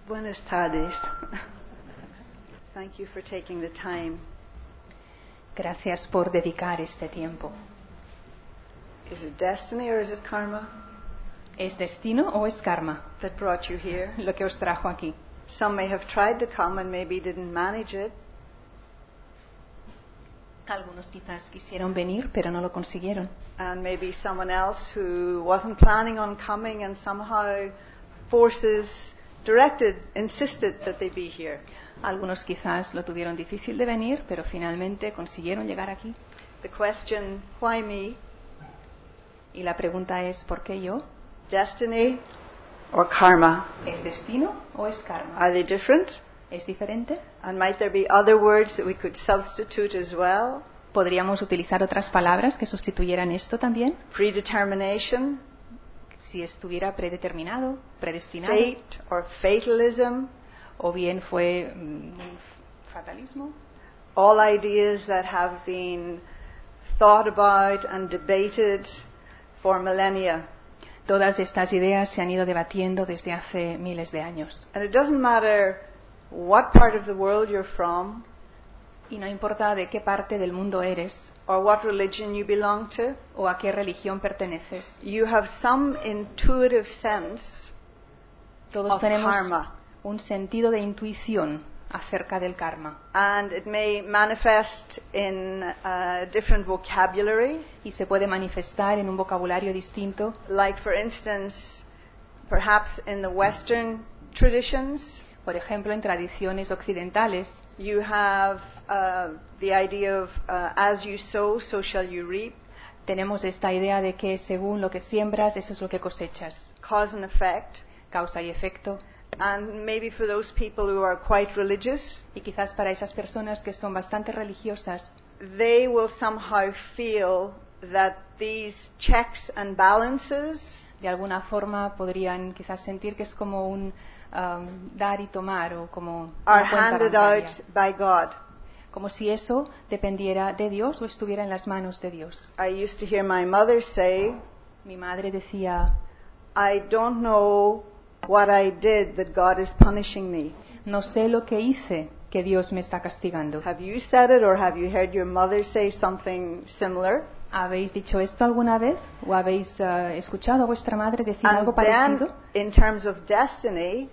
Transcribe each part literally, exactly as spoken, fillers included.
Buenas tardes. Thank you for taking the time. Gracias por dedicar este tiempo. Is it destiny or is it karma ¿Es destino o es karma that brought you here? lo que os trajo aquí? Some may have tried to come and maybe didn't manage it. Algunos quizás quisieron venir, pero no lo consiguieron. And maybe someone else who wasn't planning on coming and somehow forces directed, insisted that they be here. Algunos quizás lo tuvieron difícil de venir, pero finalmente consiguieron llegar aquí. The question, why me? Y la pregunta es, ¿por qué yo? Destiny or karma? ¿Es destino o es karma? Are they different? ¿Es diferente? And might there be other words that we could substitute as well? ¿Podríamos utilizar otras palabras que sustituyeran esto también? Predetermination, Si estuviera predeterminado, predestinado, fate or fatalism, o bien fue mm, fatalismo. all ideas that have been thought about and debated for millennia. Todas estas ideas se han ido debatiendo desde hace miles de años. And it doesn't matter what part of the world you're from Y no importa de qué parte del mundo eres or what religion you belong to, o a qué religión perteneces, you have some intuitive sense todos of tenemos karma. un sentido de intuición acerca del karma. And it may manifest in a different vocabulary, Y se puede manifestar en un vocabulario distinto, like for instance, perhaps in the Western traditions, por ejemplo, en tradiciones occidentales. you have uh, the idea of uh, as you sow, so shall you reap, Tenemos esta idea de que según lo que siembras, eso es lo que cosechas. cause and effect. Causa y efecto. And maybe for those people who are quite religious, Y quizás para esas personas que son bastante religiosas, they will somehow feel that these checks and balances de alguna forma podrían quizás sentir que es como un um, dar y tomar o como are una cuenta handed bancaria. out by God. Como si eso dependiera de Dios o estuviera en las manos de Dios. I used to hear my mother say, Mi madre decía, I don't know what I did that God is punishing me. no sé lo que hice que Dios me está castigando. Have you said it or have you heard your mother say something similar? ¿Habéis dicho esto alguna vez? ¿O habéis uh, escuchado a vuestra madre decir And algo then, parecido? in terms of destiny,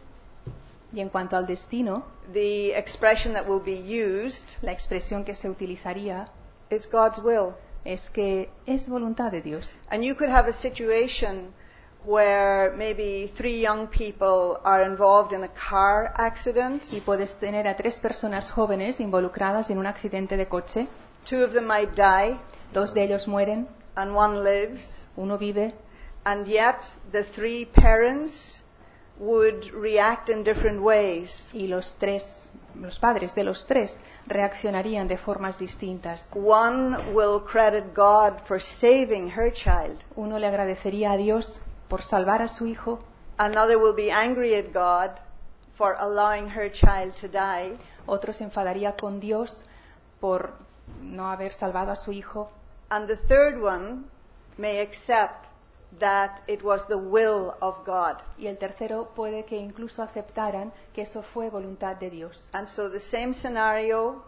Y en cuanto al destino, the expression that will be used la expresión que se utilizaría is God's will. es que es voluntad de Dios. And you could have a situation where maybe three young people are involved in a car accident. Y puedes tener a tres personas jóvenes involucradas en un accidente de coche. Two of them might die Dos de ellos mueren, and one lives. uno vive, And yet the three parents would react in different ways. y los tres, los padres de los tres reaccionarían de formas distintas. One will credit God for saving her child. Uno le agradecería a Dios por salvar a su hijo, Another will be angry at God for allowing her child to die. otro se enfadaría con Dios por no haber salvado a su hijo, And the third one may accept that it was the will of God. y el tercero puede que incluso aceptaran que eso fue voluntad de Dios. And so the same scenario,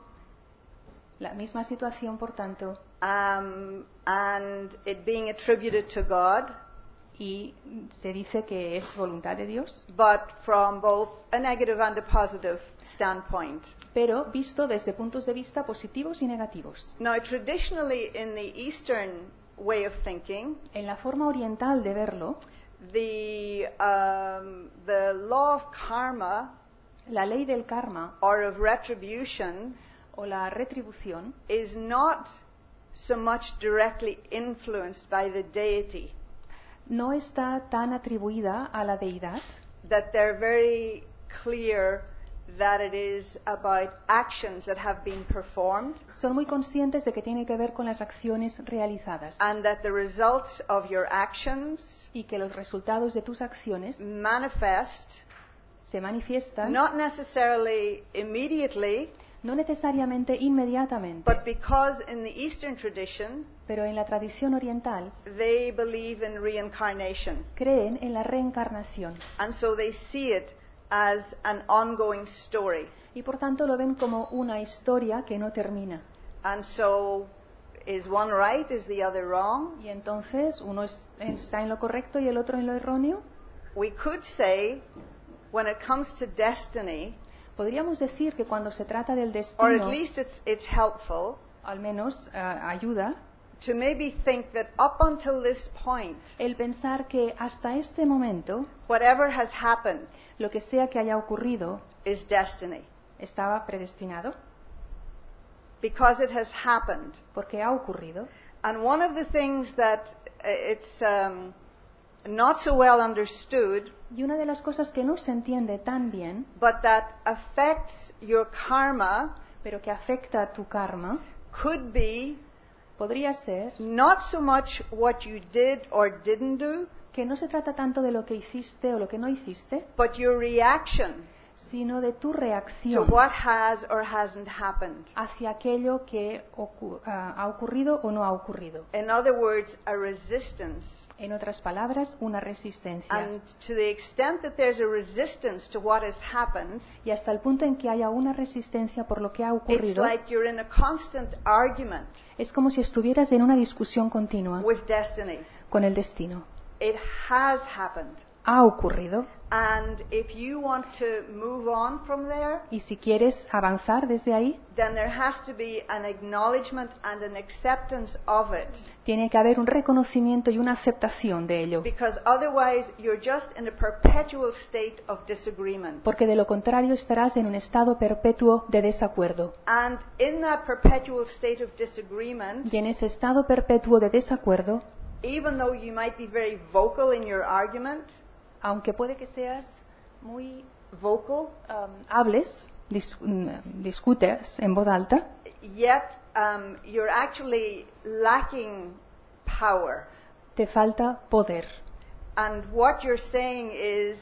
La misma situación, por tanto, um, and it being attributed to God, y se dice que es voluntad de Dios, but from both a negative and a positive standpoint. pero visto desde puntos de vista positivos y negativos. Now, traditionally in the Eastern way of thinking, En la forma oriental de verlo, the, um, the law of karma la ley del karma or of retribution o la retribución is not so much directly influenced by the deity, no está tan atribuida a la deidad, that they're very clear that it is about actions that have been performed son muy conscientes de que tiene que ver con las acciones realizadas and that the results of your actions y que los resultados de tus acciones manifest se manifiestan not necessarily immediately, no necesariamente inmediatamente, but because in the Eastern tradition pero en la tradición oriental they believe in reincarnation, creen en la reencarnación and so they see it as an ongoing story. Y por tanto lo ven como una historia que no termina. And so, is one right? Is the other wrong? Y entonces uno es- está en lo correcto y el otro en lo erróneo. We could say, when it comes to destiny, Podríamos decir que cuando se trata del or at destino, least it's, it's helpful, al menos eh, ayuda, to maybe think that up until this point, el pensar que hasta este momento, whatever has happened lo que sea que haya ocurrido, is destiny. estaba predestinado, Because it has happened. porque ha ocurrido. And one of the things that uh, it's um, not so well understood, Y una de las cosas que no se entiende tan bien, but that affects your karma, pero que afecta a tu karma, could be podría ser not so much what you did or didn't do, que no se trata tanto de lo que hiciste o lo que no hiciste, but your reaction sino de tu to reacción what has or hasn't happened. hacia aquello que ocu- ah, ha ocurrido o no ha ocurrido. In other words, a resistance. En otras palabras, una resistencia. And to the extent that there's a resistance to what has happened, Y hasta el punto en que haya una resistencia por lo que ha it's ocurrido, like you're in a constant argument es como si estuvieras en una discusión continua with destiny. con el destino. It has happened. Ha ocurrido, And if you want to move on from there, y si quieres avanzar desde ahí, then there has to be an acknowledgement and an acceptance of it. tiene que haber un reconocimiento y una aceptación de ello, Because otherwise you're just in a perpetual state of disagreement. porque de lo contrario estarás en un estado perpetuo de desacuerdo. And in that perpetual state of disagreement, Y en ese estado perpetuo de desacuerdo, even though you might be very vocal in your argument, aunque puede que seas muy vocal, um, hables, dis- mm, discutes en voz alta, yet um, you're actually lacking power. te falta poder. And what you're saying is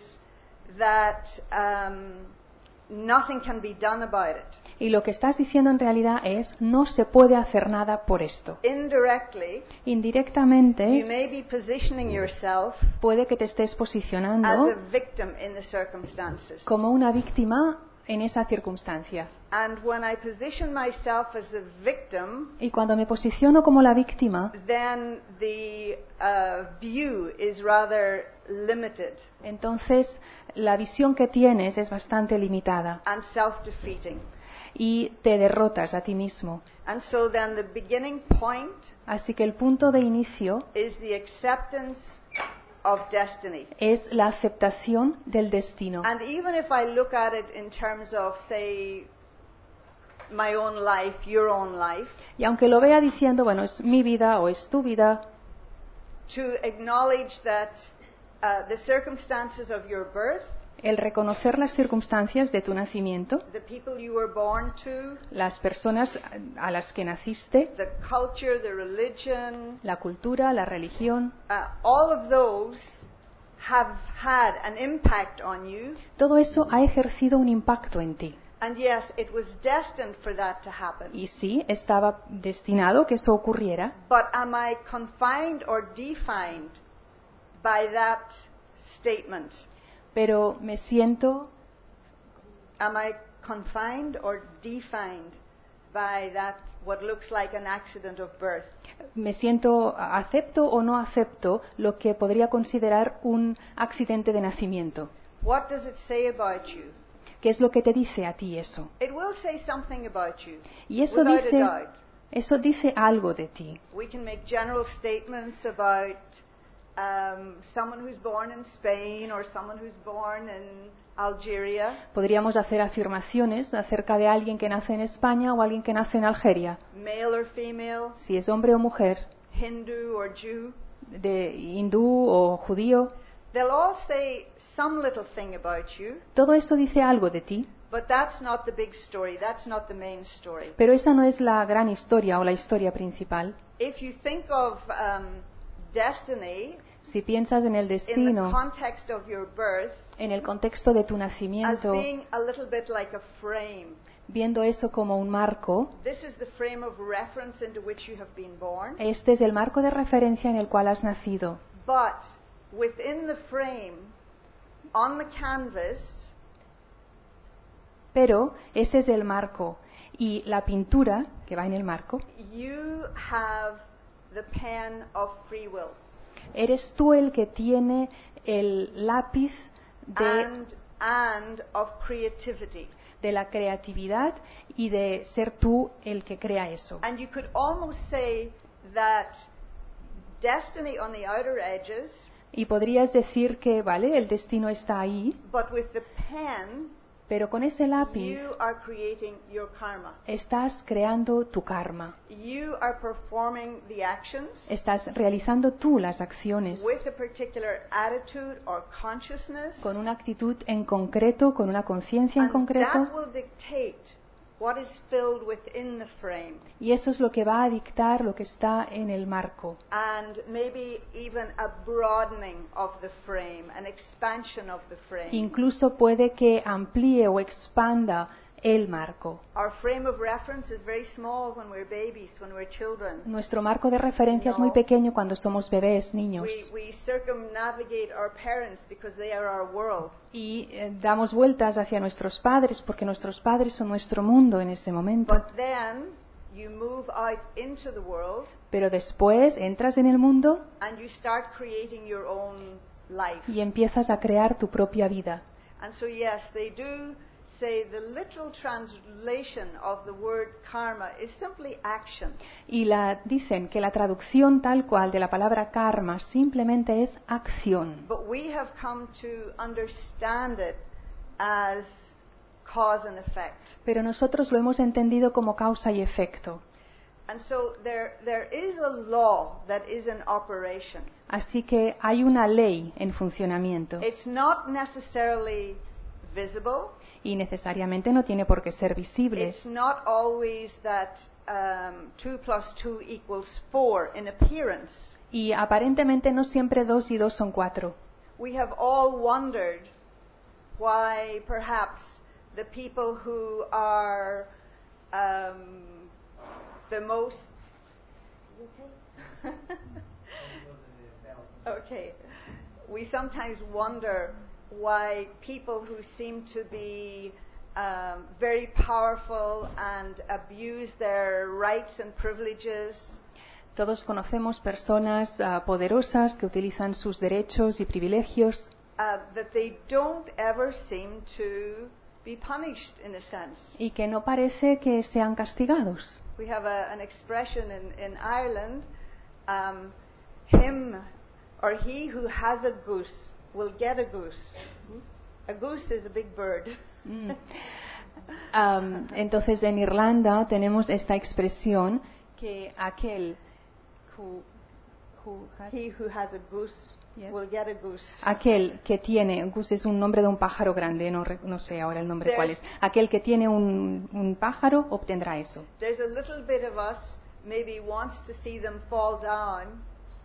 that um, nothing can be done about it. Y lo que estás diciendo en realidad es, no se puede hacer nada por esto. Indirectly, you Indirectamente, may be positioning yourself puede que te estés as posicionando a victim in the circumstances. como una víctima en esa circunstancia. And when I position myself as the victim, Y cuando me posiciono como la víctima, then the uh, view is rather limited entonces la visión que tienes es bastante limitada and self-defeating. y te derrotas a ti mismo. And so then the beginning point Así que el punto de inicio is the acceptance of destiny. es la aceptación del destino. And even if I look at it in terms of, say, my own life, your own life, Y aunque lo vea diciendo, bueno, es mi vida o es tu vida, to acknowledge that uh, the circumstances of your birth, el reconocer las circunstancias de tu nacimiento, the people you were born to, las personas a las que naciste, the culture, the religion, la cultura, la religión, uh, all of those have had an impact on you. todo eso ha ejercido un impacto en ti. And yes, it was destined for that to happen. Y sí, estaba destinado que eso ocurriera, But am I confined or defined by that statement? pero me siento, Am I confined or defined by that, what looks like an accident of birth? me siento, acepto o no acepto lo que podría considerar un accidente de nacimiento. What does it say about you? ¿Qué es lo que te dice a ti eso? It will say something about you, Y eso without dice, a doubt. eso dice algo de ti. We can make general statements about um, someone who's born in Spain or someone who's born in Algeria, Podríamos hacer afirmaciones acerca de alguien que nace en España o alguien que nace en Algeria, male or female, si es hombre o mujer, Hindu or Jew. de hindú o judío. They'll all say some little thing about you, Todo eso dice algo de ti, but that's not the big story. That's not the main story. pero esa no es la gran historia o la historia principal. If you think of um, destiny Si piensas en el in the destino, context of your birth en el contexto de tu as nacimiento, being a little bit like a frame, viendo eso como un marco, this is the frame of reference into which you have been born. este es el marco de referencia en el cual has nacido. But within the frame, on the canvas, Pero ese es el marco. Y la pintura que va en el marco, you have the pen of free will. eres tú el que tiene el lápiz de, And, and of creativity. de la creatividad y de ser tú el que crea eso. And you could almost say that destiny on the outer edges, Y podrías decir que, vale, el destino está ahí, but with the pen, pero con ese lápiz you are creating your karma. estás creando tu karma. You are performing the actions Estás realizando tú las acciones with a particular attitude or consciousness, con una actitud en concreto, con una conciencia en and concreto, that will dictate what is filled within the frame, y eso es lo que va a dictar lo que está en el marco. and maybe even a broadening of the frame, an expansion of the frame. Incluso puede que amplíe o expanda el marco. Our frame of reference is very small when we're babies, when we're children. Nuestro marco de referencia es muy pequeño cuando somos bebés, niños. We, we circumnavigate our parents because they are our world. Y eh, damos vueltas hacia nuestros padres porque nuestros padres son nuestro mundo en ese momento. But then you move out into the world Pero después entras en el mundo and you start creating your own life. y empiezas a crear tu propia vida. And so yes, they do say the literal translation of the word karma is simply action. Y la, dicen que la traducción tal cual de la palabra karma simplemente es acción. But we have come to understand it as cause and effect. Pero nosotros lo hemos entendido como causa y efecto. And so there, there is a law that is in operation. Así que hay una ley en funcionamiento It's not necessarily visible. y necesariamente no tiene por qué ser visible. It's not always that um, two plus two equals four in appearance. Y aparentemente no siempre dos y dos son cuatro. We have all wondered why perhaps the people who are um, the most okay, we sometimes wonder why people who seem to be um, very powerful and abuse their rights and privileges, Todos conocemos personas uh, poderosas que utilizan sus derechos y privilegios uh, that they don't ever seem to be punished in a sense. y que no parece que sean castigados. We have a, an expression in, in Ireland, um, him or he who has a goose will get a goose. A goose is a big bird. Mm. Um, entonces en Irlanda tenemos esta expresión que aquel who, who has, He who has a goose Yes. will get a goose. aquel que tiene, goose es un nombre de un pájaro grande, no, re- no sé ahora el nombre There's- cuál es, aquel que tiene un, un pájaro obtendrá eso. There's a little bit of us maybe wants to see them fall down,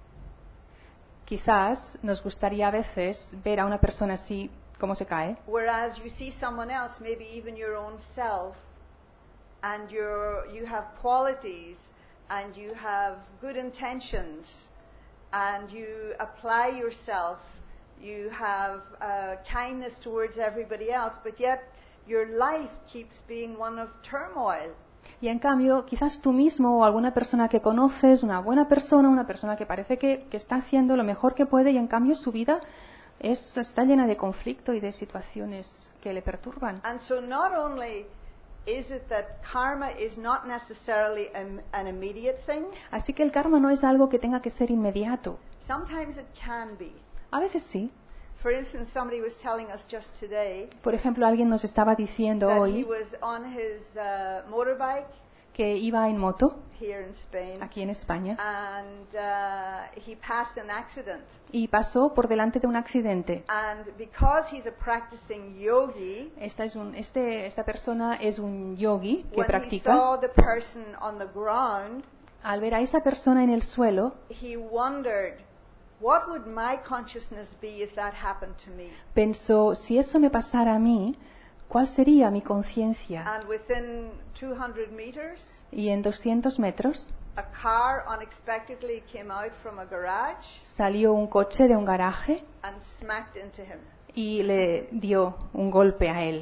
Quizás nos gustaría a veces ver a una persona así como se cae, whereas you see someone else, maybe even your own self, and you're, you have qualities and you have good intentions and you apply yourself, you have uh, kindness towards everybody else, but yet your life keeps being one of turmoil. y en cambio quizás tú mismo o alguna persona que conoces, una buena persona, una persona que parece que, que está haciendo lo mejor que puede y en cambio su vida es, está llena de conflicto y de situaciones que le perturban. And so not only is it that karma is not necessarily an, an immediate thing, Así que el karma no es algo que tenga que ser inmediato. sometimes it can be. A veces sí. For instance, somebody was telling us just today Por ejemplo, alguien nos estaba diciendo that he hoy was on his uh, motorbike que iba en moto here in Spain aquí en España and uh, he passed an accident. y pasó por delante de un accidente. And because he's a practicing yogi, Esta, es un, este, esta persona es un yogi que when he practica. saw the person on the ground, Al ver a esa persona en el suelo, he wondered, what would my consciousness be if that happened to me? pensó, si eso me pasara a mí, ¿cuál sería mi conciencia? And within two hundred meters, Y en doscientos metros a car unexpectedly came out from a garage salió un coche de un garaje and smacked into him. y le dio un golpe a él.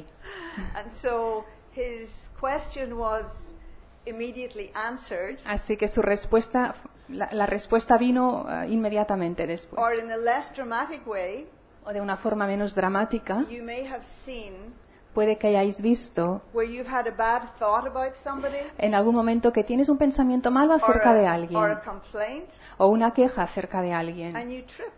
And so his question was immediately answered. Así que su respuesta, la, la respuesta vino uh, inmediatamente después. Or in a less dramatic way, O de una forma menos dramática, you may have seen puede que hayáis visto where you've had a bad thought about somebody, en algún momento que tienes un pensamiento malo or acerca de a, or alguien a complaint, o una queja acerca de alguien. and you trip.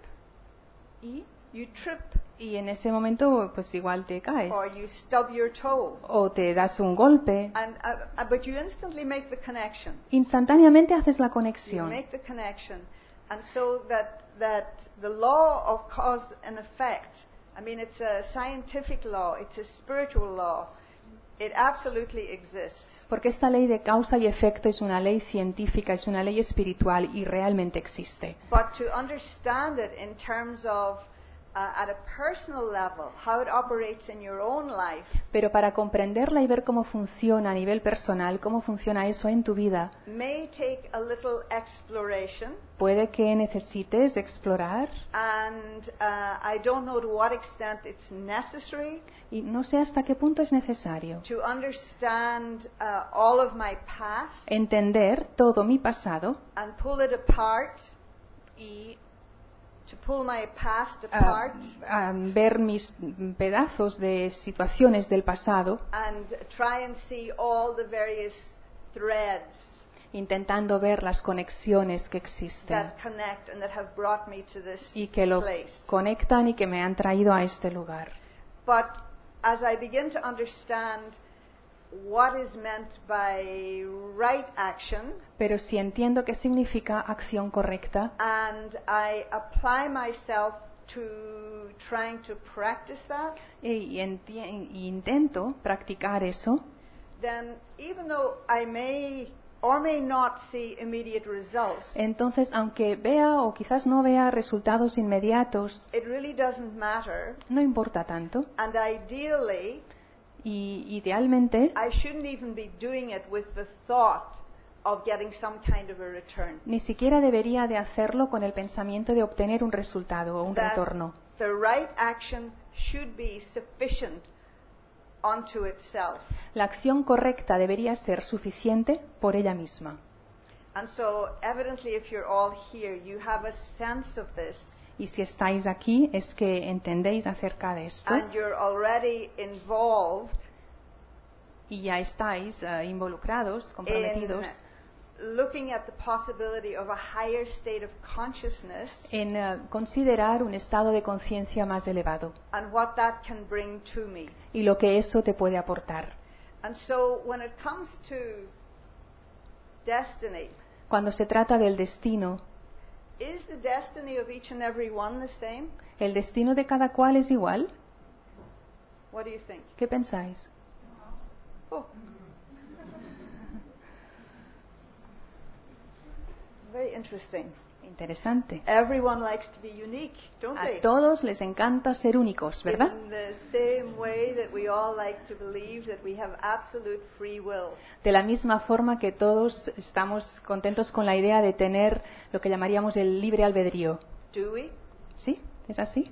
Y, You trip, y en ese momento pues igual te caes or you stub your toe, o te das un golpe. and uh, uh, but you instantly make the connection. Instantáneamente haces la You conexión. make the connection, and so that that the law of cause and effect. I mean, it's a scientific law. It's a spiritual law. It absolutely exists. Porque esta ley de causa y efecto es una ley científica, es una ley espiritual y realmente existe. But to understand it in terms of uh, at a personal level, how it operates in your own life, Pero para comprenderla y ver cómo funciona a nivel personal, cómo funciona eso en tu vida, may take a little exploration. puede que necesites explorar And uh, I don't know to what extent it's necessary y no sé hasta qué punto es necesario to understand uh, all of my past entender todo mi pasado and pull it apart, y to pull my past ah, apart ah, ver mis pedazos de situaciones del pasado, and try and see all the various threads intentando ver las conexiones que existen that connect and that have brought me to this y que lo place. conectan y que me han traído a este lugar. But as I begin to understand what is meant by right action, Pero si entiendo qué significa acción correcta and I apply myself to trying to practice that, y, enti- y intento practicar eso, then even though I may or may not see immediate results, entonces aunque vea o quizás no vea resultados inmediatos, it really doesn't matter. no importa tanto. And ideally, Y idealmente I shouldn't even be doing it with the thought of getting some kind of a return. ni siquiera debería de hacerlo con el pensamiento de obtener un resultado o un That retorno. the right action should be sufficient unto itself. La acción correcta debería ser suficiente por ella misma. And so, evidently, if you're all here, you have a sense of this, Y si estáis aquí es que entendéis acerca de esto and you're already involved y ya estáis eh, involucrados, in comprometidos looking at the possibility of a higher state of consciousness en eh, considerar un estado de conciencia más elevado and what that can bring to me. y lo que eso te puede aportar. And so, when it comes to destiny, Cuando se trata del destino, is the destiny of each and every one the same? ¿el destino de cada cual es igual? What do you think? ¿Qué pensáis? Oh. Very interesting. Interesante. Everyone likes to be unique, don't A they? todos les encanta ser únicos, ¿verdad? In the same way that we all like to believe that we have absolute free will. De la misma forma que todos estamos contentos con la idea de tener lo que llamaríamos el libre albedrío. Do we? ¿Sí? ¿Es así?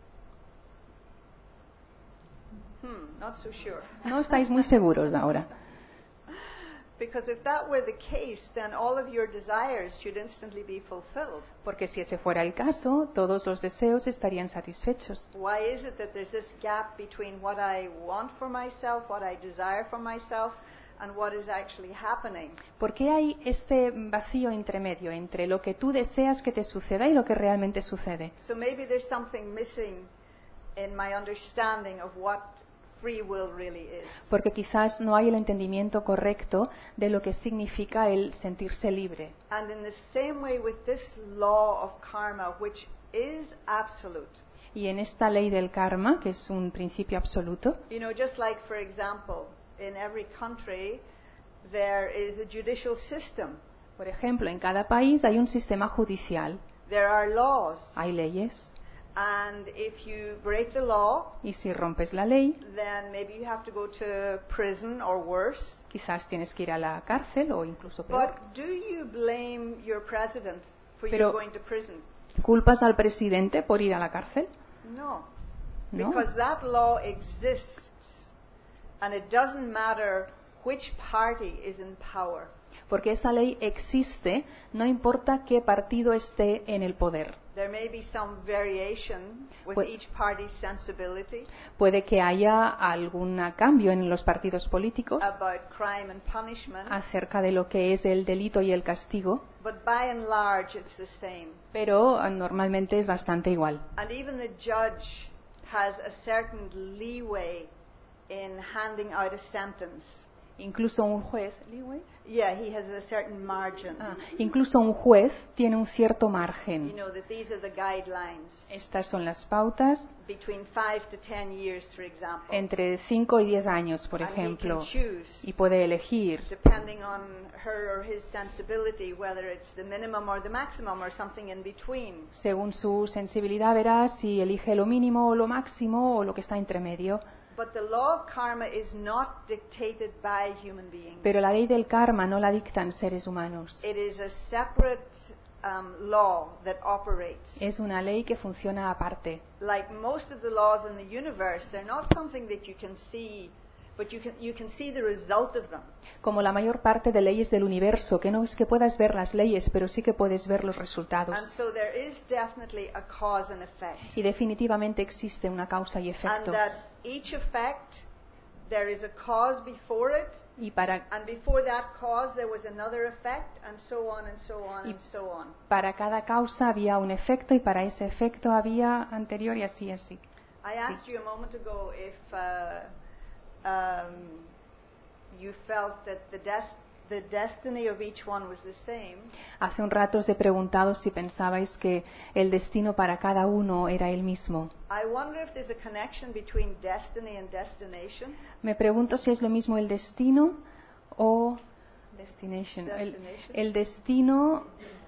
Hmm, not so sure. No estáis muy seguros ahora. Because if that were the case, then all of your desires should instantly be fulfilled. Porque si ese fuera el caso, todos los deseos estarían satisfechos. Why is it that there's this gap between what I want for myself, what I desire for myself, and what is actually happening? ¿Por qué hay este vacío intermedio entre lo que tú deseas que te suceda y lo que realmente sucede? So maybe there's something missing in my understanding of what free will really is. Porque quizás no hay el entendimiento correcto de lo que significa el sentirse libre. And in the same way with this law of karma, which is absolute. Y en esta ley del karma, que es un principio absoluto, You know, just like, for example, in every country, there is a judicial system. por ejemplo, en cada país hay un sistema judicial, There are laws. hay leyes, And if you break the law, y si rompes la ley, then maybe you have to go to prison or worse. quizás tienes que ir a la cárcel o incluso peor. But do you blame your president for Pero- you going to prison? ¿Culpas al presidente por ir a la cárcel? No. No. Because that law exists And it doesn't matter which party is in power. Porque esa ley existe, no importa qué partido esté en el poder. There may be some variation with Pu- each party's sensibility Puede que haya algún cambio en los partidos políticos about crime and punishment, acerca de lo que es el delito y el castigo, but by and large it's the same. pero ah, normalmente es bastante igual. And even the judge has a certain leeway in handing out a sentence. Incluso un juez, leeway? Yeah, he has a certain margin. Ah, incluso un juez tiene un cierto You margen. know that these are the guidelines. Estas son las pautas Between five to ten years, for example. entre cinco y diez años, por And he can ejemplo, choose, y puede elegir, depending on her or his sensibility, whether it's the minimum or the maximum or something in between. según su sensibilidad, verá si elige lo mínimo o lo máximo o lo que está entre medio. But the law of karma is not dictated by human beings. Pero la ley del karma no la dictan seres humanos. It is a separate um, law that operates. Es una ley que funciona aparte. Like most of the laws in the universe, they're not something that you can see, but you can you can see the result of them. Como la mayor parte de leyes del universo, que no es que puedas ver las leyes, pero sí que puedes ver los resultados. And so there is definitely a cause and effect. Y definitivamente existe una causa y And efecto. that each effect, there is a cause before it, Y para, and before that cause there was another effect, and so on and so on Y- and so on. para cada causa había un efecto y para ese efecto había anterior y así así. I asked you a moment ago if uh, um, you felt that the, des- the destiny of each one was the same. Hace un rato os he preguntado si pensabais que el destino para cada uno era el mismo. I wonder if there's a connection between destiny and destination. Me pregunto si es lo mismo el destino o destination. El, Destination. el destino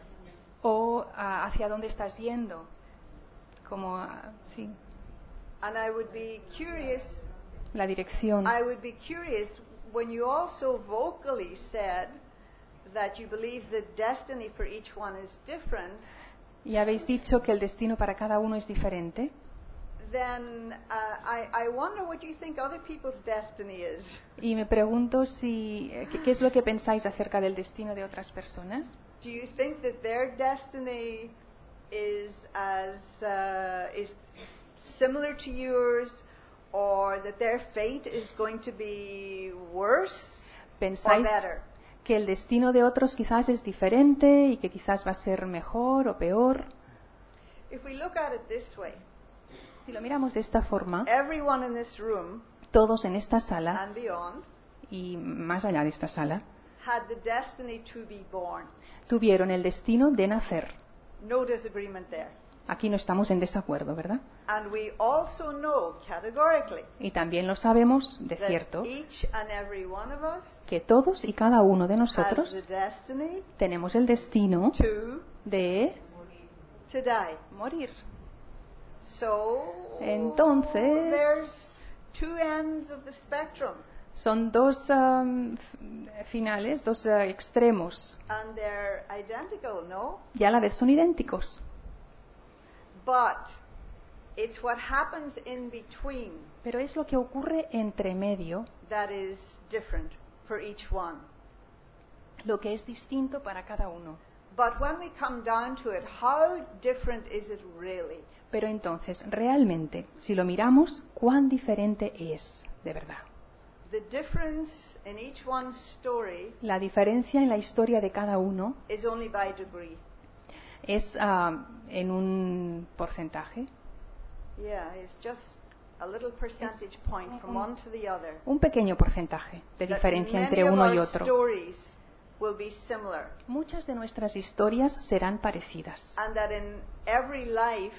o ah, hacia dónde estás yendo. Como ah, sí, And I would be curious, la dirección. I would be curious when you also vocally said that you believe the destiny for each one is different, Y habéis dicho que el destino para cada uno es diferente. then uh, I, I wonder what you think other people's destiny is. Y me pregunto si eh, qué, qué es lo que pensáis acerca del destino de otras personas. Do you think that their destiny is as uh, is similar to yours, or that their fate is going to be worse or ¿Pensáis better? que el destino de otros quizás es diferente y que quizás va a ser mejor o peor? If we look at it this way, Si lo miramos de esta forma, everyone in this room todos en esta sala and beyond y más allá de esta sala had the destiny to be born. tuvieron el destino de nacer. No disagreement there. Aquí no estamos en desacuerdo, ¿verdad? And we also know categorically Y también lo sabemos de that cierto each and every one of us que todos y cada uno de has the nosotros destiny tenemos el destino to de to die. morir. So Entonces- there's two ends of the spectrum, Son dos um, f- finales, dos uh, extremos, and they're identical, no? y a la vez son idénticos. But it's what happens in between Pero es lo que ocurre entre medio that is different for each one. lo que es distinto para cada uno. But when we come down to it, how different is it really? Pero entonces, realmente, si lo miramos, ¿cuán diferente es de verdad? The difference in each one's story La diferencia en la historia de cada uno is only by degree. es ah, en un porcentaje, Yeah, it's just a little percentage point from one to the other. un pequeño porcentaje de That diferencia many entre of uno y our otro. stories will be similar, Muchas de nuestras historias serán parecidas. and that in every life,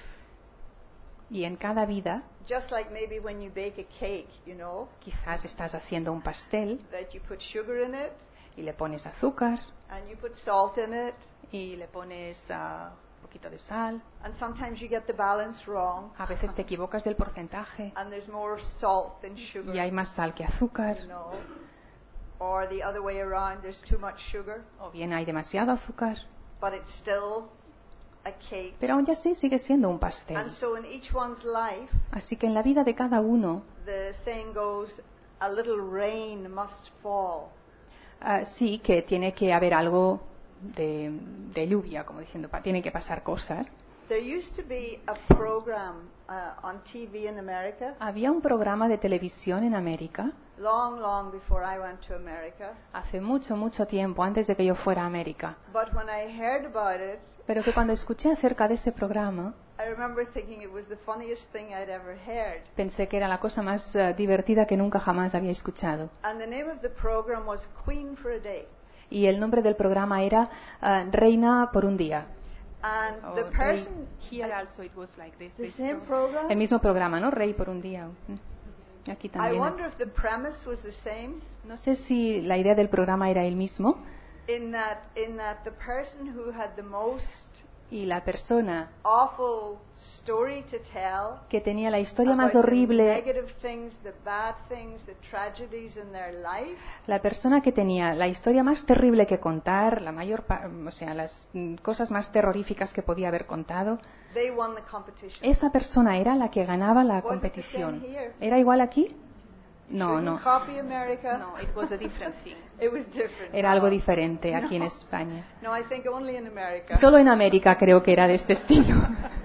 Y en cada vida, just like maybe when you bake a cake, you know, quizás estás haciendo un pastel that you put sugar in it y le pones azúcar and you put salt in it, y le pones ah, un poquito de sal. and sometimes you get the balance wrong, A veces te equivocas del porcentaje and there's more salt than sugar, y hay más sal que azúcar. you know, or the other way around, there's too much sugar, O bien hay demasiado azúcar. but it's still a cake. Pero aún así sigue siendo un pastel. And so in each one's life, Así que en la vida de cada uno, the saying goes, a little rain must fall. Ah, sí, que tiene que haber algo de, de lluvia, como diciendo, pa- tienen que pasar cosas. There used to be a program uh, on T V in America, Había un programa de televisión en América, long, long before I went to America. hace mucho, mucho tiempo, antes de que yo fuera a América. But when I heard about it, Pero que cuando escuché acerca de ese programa, I remember thinking it was the funniest thing I'd ever heard. pensé que era la cosa más eh, divertida que nunca jamás había escuchado. And the name of the program was Queen for a Day. Y el nombre del programa era eh, Reina por un día. And O the Rey- person, Here also it was like this, the this same program. program, El mismo programa, ¿no? Rey por un día. Mm. Aquí I también. wonder if the premise was the same. No sé si la idea del programa era el mismo In that, in that the person who had the most y la persona awful story to tell que tenía la historia más about the horrible, negative things, the bad things, the tragedies in their life, la persona que tenía la historia más terrible que contar, la mayor, pa- o sea, las mm, cosas más terroríficas que podía haber contado, they won the competition. esa persona era la que ganaba la Was it the competición. same here? ¿Era igual aquí? No, Shouldn't no. copy America. No, it was a different thing. It was different. Era No. algo diferente aquí en No. España. No, I think only in America. Solo en América creo que era de este estilo.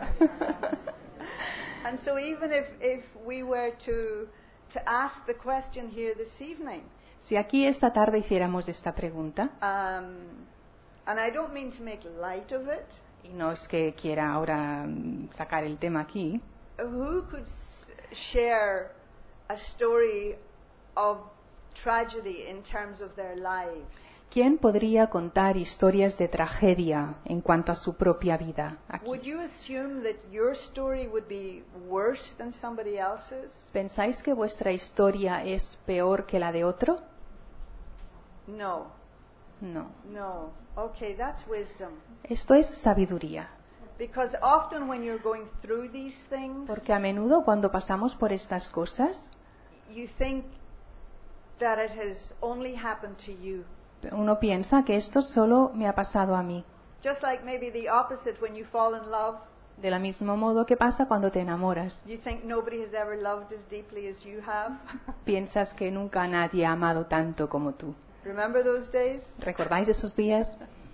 And so even if, if we were to, to ask the question here this evening, Si aquí esta tarde hiciéramos esta pregunta, um, and I don't mean to make light of it, y no es que quiera ahora mm, sacar el tema aquí, who could s- share a story of tragedy in terms of their lives? ¿quién podría contar historias de tragedia en cuanto a su propia vida aquí? Would you assume that your story would be worse than somebody else's? ¿Pensáis que vuestra historia es peor que la de otro? No, No. no. Okay, that's wisdom. Esto es sabiduría. Because often when you're going through these things, Porque a menudo cuando pasamos por estas cosas, you think that it has only happened to you. uno piensa que esto solo me ha pasado a mí. Just like maybe the opposite when you fall in love, De la mismo modo que pasa cuando te enamoras. you think nobody has ever loved as deeply as you have. Piensas que nunca nadie ha amado tanto como tú. Remember those days? ¿Recordáis esos días?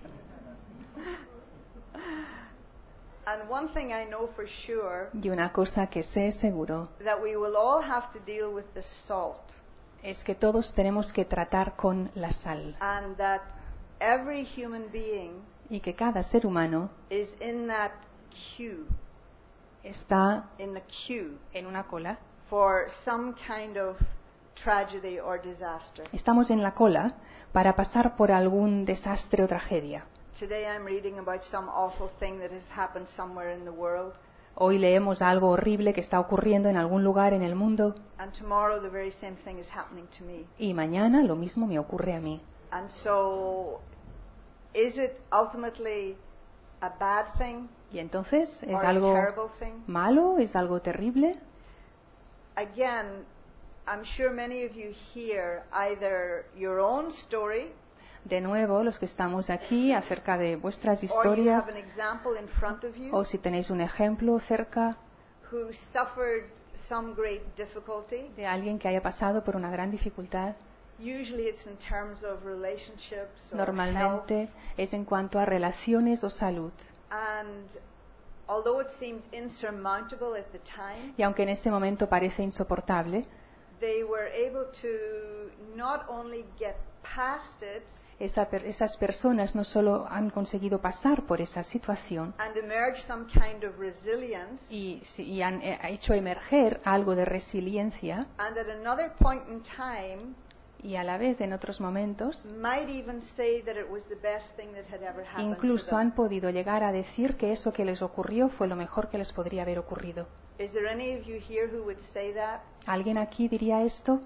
And one thing I know for sure, Y una cosa que sé seguro that we will all have to deal with the salt, es que todos tenemos que tratar con la sal and that every human being y que cada ser humano is in that queue, está in the queue en una cola. for some kind of tragedy or disaster. Estamos en la cola para pasar por algún desastre o tragedia. Today I'm reading about some awful thing that has happened somewhere in the world, Hoy leemos algo horrible que está ocurriendo en algún lugar en el mundo and tomorrow the very same thing is happening to me. y mañana lo mismo me ocurre a mí. And so, is it ultimately a bad thing Y entonces, ¿es or a algo terrible thing? malo? ¿Es algo terrible? Again, I'm sure many of you hear either your own story De nuevo, los que estamos aquí, acerca de vuestras or you historias, have an example in front of you o si tenéis un ejemplo cerca who suffered some great difficulty. de alguien que haya pasado por una gran dificultad. Usually it's in terms of relationships or health. Normalmente es en cuanto a relaciones o salud. And although it seemed insurmountable at the time, Y aunque en ese momento parece insoportable, they were able to not only get past it esa per- esas personas no solo han conseguido pasar por esa situación and emerge some kind of resilience, y, si- y han eh, hecho emerger algo de resiliencia, and at another point in time y a la vez en otros momentos might even say that it was the best thing that had ever happened incluso to them. han podido llegar a decir que eso que les ocurrió fue lo mejor que les podría haber ocurrido. Is there any of you here who would say that? ¿Alguien aquí diría esto?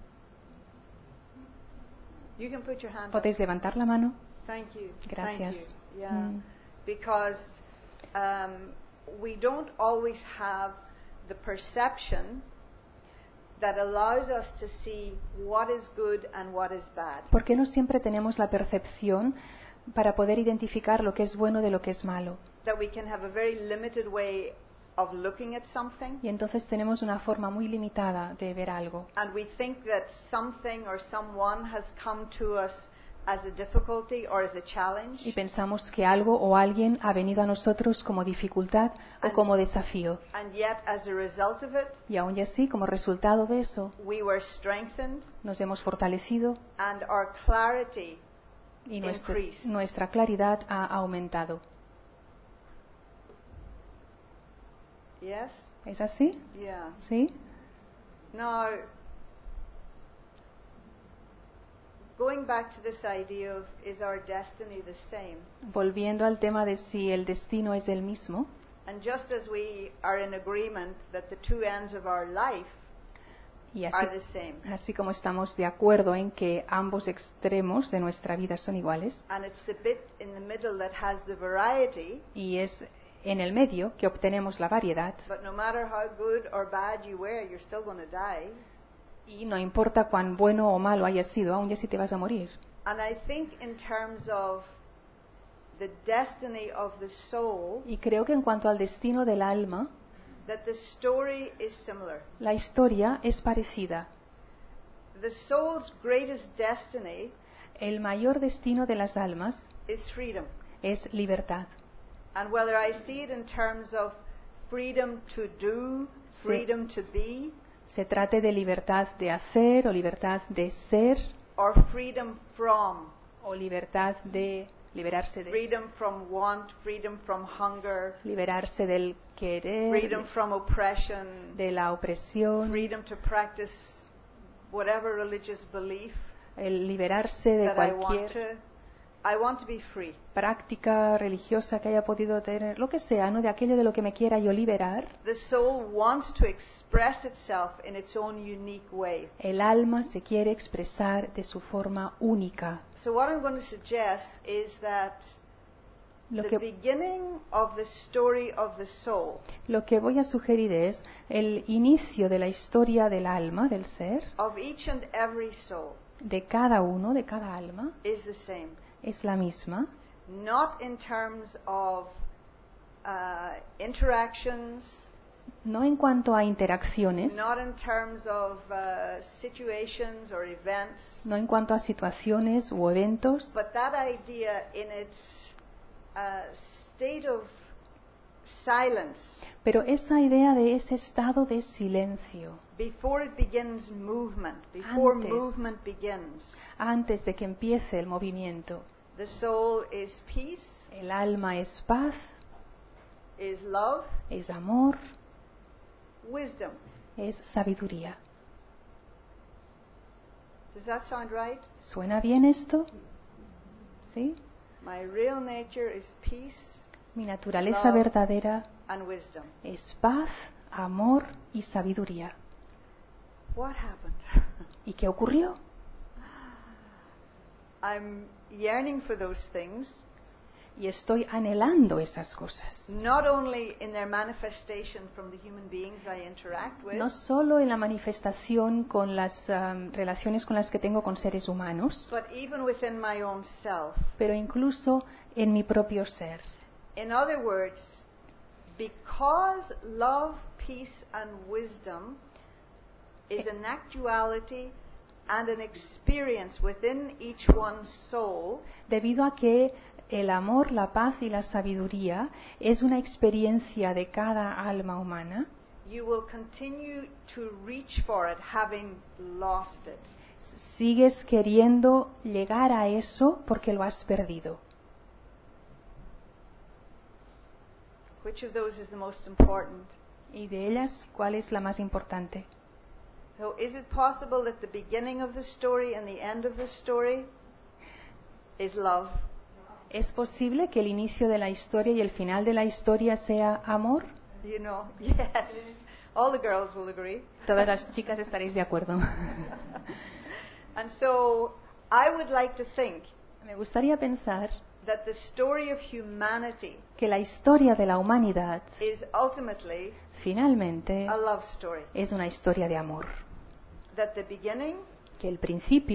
You can put your hand up. ¿Podéis levantar la mano? Thank you. Gracias. Thank you. Yeah. Mm. Because um, we don't always have the perception that allows us to see what is good and what is bad. Porque no siempre tenemos la percepción para poder identificar lo que es bueno de lo que es malo. That we can have a very limited way of looking at something, Y entonces tenemos una forma muy limitada de ver algo. and we think that something or someone has come to us as a difficulty or as a challenge, Y pensamos que algo o alguien ha venido a nosotros como dificultad o como desafío. and yet as a result of it, Y aún y así, como resultado de eso, we were strengthened nos hemos fortalecido and our clarity y nuestra, increased. nuestra claridad ha aumentado. Yes? ¿Es así? Yeah. ¿Sí? Now, going back to this idea of is our destiny the same? Volviendo al tema de si el destino es el mismo, And just as we are in agreement that the two ends of our life y así, are the same, así como estamos de acuerdo en que ambos extremos de nuestra vida son iguales, and it's the bit in the middle that has the variety, y es en el medio que obtenemos la variedad, but no matter how good or bad you were, you're still going to die. y no importa cuán bueno o malo haya sido, aún y así te vas a morir. And I think in terms of the destiny of the soul, Y creo que en cuanto al destino del alma, that the story is similar. la historia es parecida. The soul's greatest destiny El mayor destino de las almas is freedom. es libertad. And whether I see it in terms of freedom to do, Sí. freedom to be, Se trate de libertad de hacer o libertad de ser or freedom from, o libertad de liberarse de freedom from want, freedom from hunger, liberarse del querer, freedom from oppression, de la opresión, freedom to practice whatever religious belief el liberarse de that I want cualquier to. I want to be free. práctica religiosa que haya podido tener, lo que sea, ¿no? De aquello de lo que me quiera yo liberar. The soul wants to express itself in its own unique way. El alma se quiere expresar de su forma única. So what I'm going to suggest is that Lo the que, beginning of the story of the soul, lo que voy a sugerir es el inicio de la historia del alma, del ser, of each and every soul, de cada uno, de cada alma, is the same. es la misma. Not in terms of uh, interactions, No en cuanto a interacciones, not in terms of uh, situations or events, no en cuanto a situaciones u eventos, but that idea in its uh, state of silence pero esa idea de ese estado de silencio, before it begins movement, before Antes. movement begins. antes de que empiece el movimiento. The soul is peace, El alma es paz, is love, es amor, wisdom. es sabiduría. Does that sound right? ¿Suena bien esto? ¿Sí? My real nature is peace Mi naturaleza Love. verdadera and wisdom. es paz, amor y sabiduría. What happened? ¿Y qué ocurrió? I'm yearning for those things, Y estoy anhelando esas cosas. not only in their manifestation from the human beings I interact with, No solo en la manifestación con las um, relaciones con las que tengo con seres humanos, but even within my own self. pero incluso en mi propio ser. In other words, because love, peace, and wisdom is an actuality and an experience within each one's soul, Debido a que el amor, la paz y la sabiduría es una experiencia de cada alma humana, you will continue to reach for it having lost it. sigues queriendo llegar a eso porque lo has perdido. Which of those is the most important? Y de ellas, ¿cuál es la más importante? So is it possible that the beginning of the story and the end of the story is love? ¿Es posible que el inicio de la historia y el final de la historia sea amor? You know, yes. All the girls will agree. Todas las chicas estaréis de acuerdo. And so I would like to think Me gustaría pensar that the story of humanity que la historia de la humanidad is ultimately finalmente a love story. es una historia de amor. That the beginning Que el principio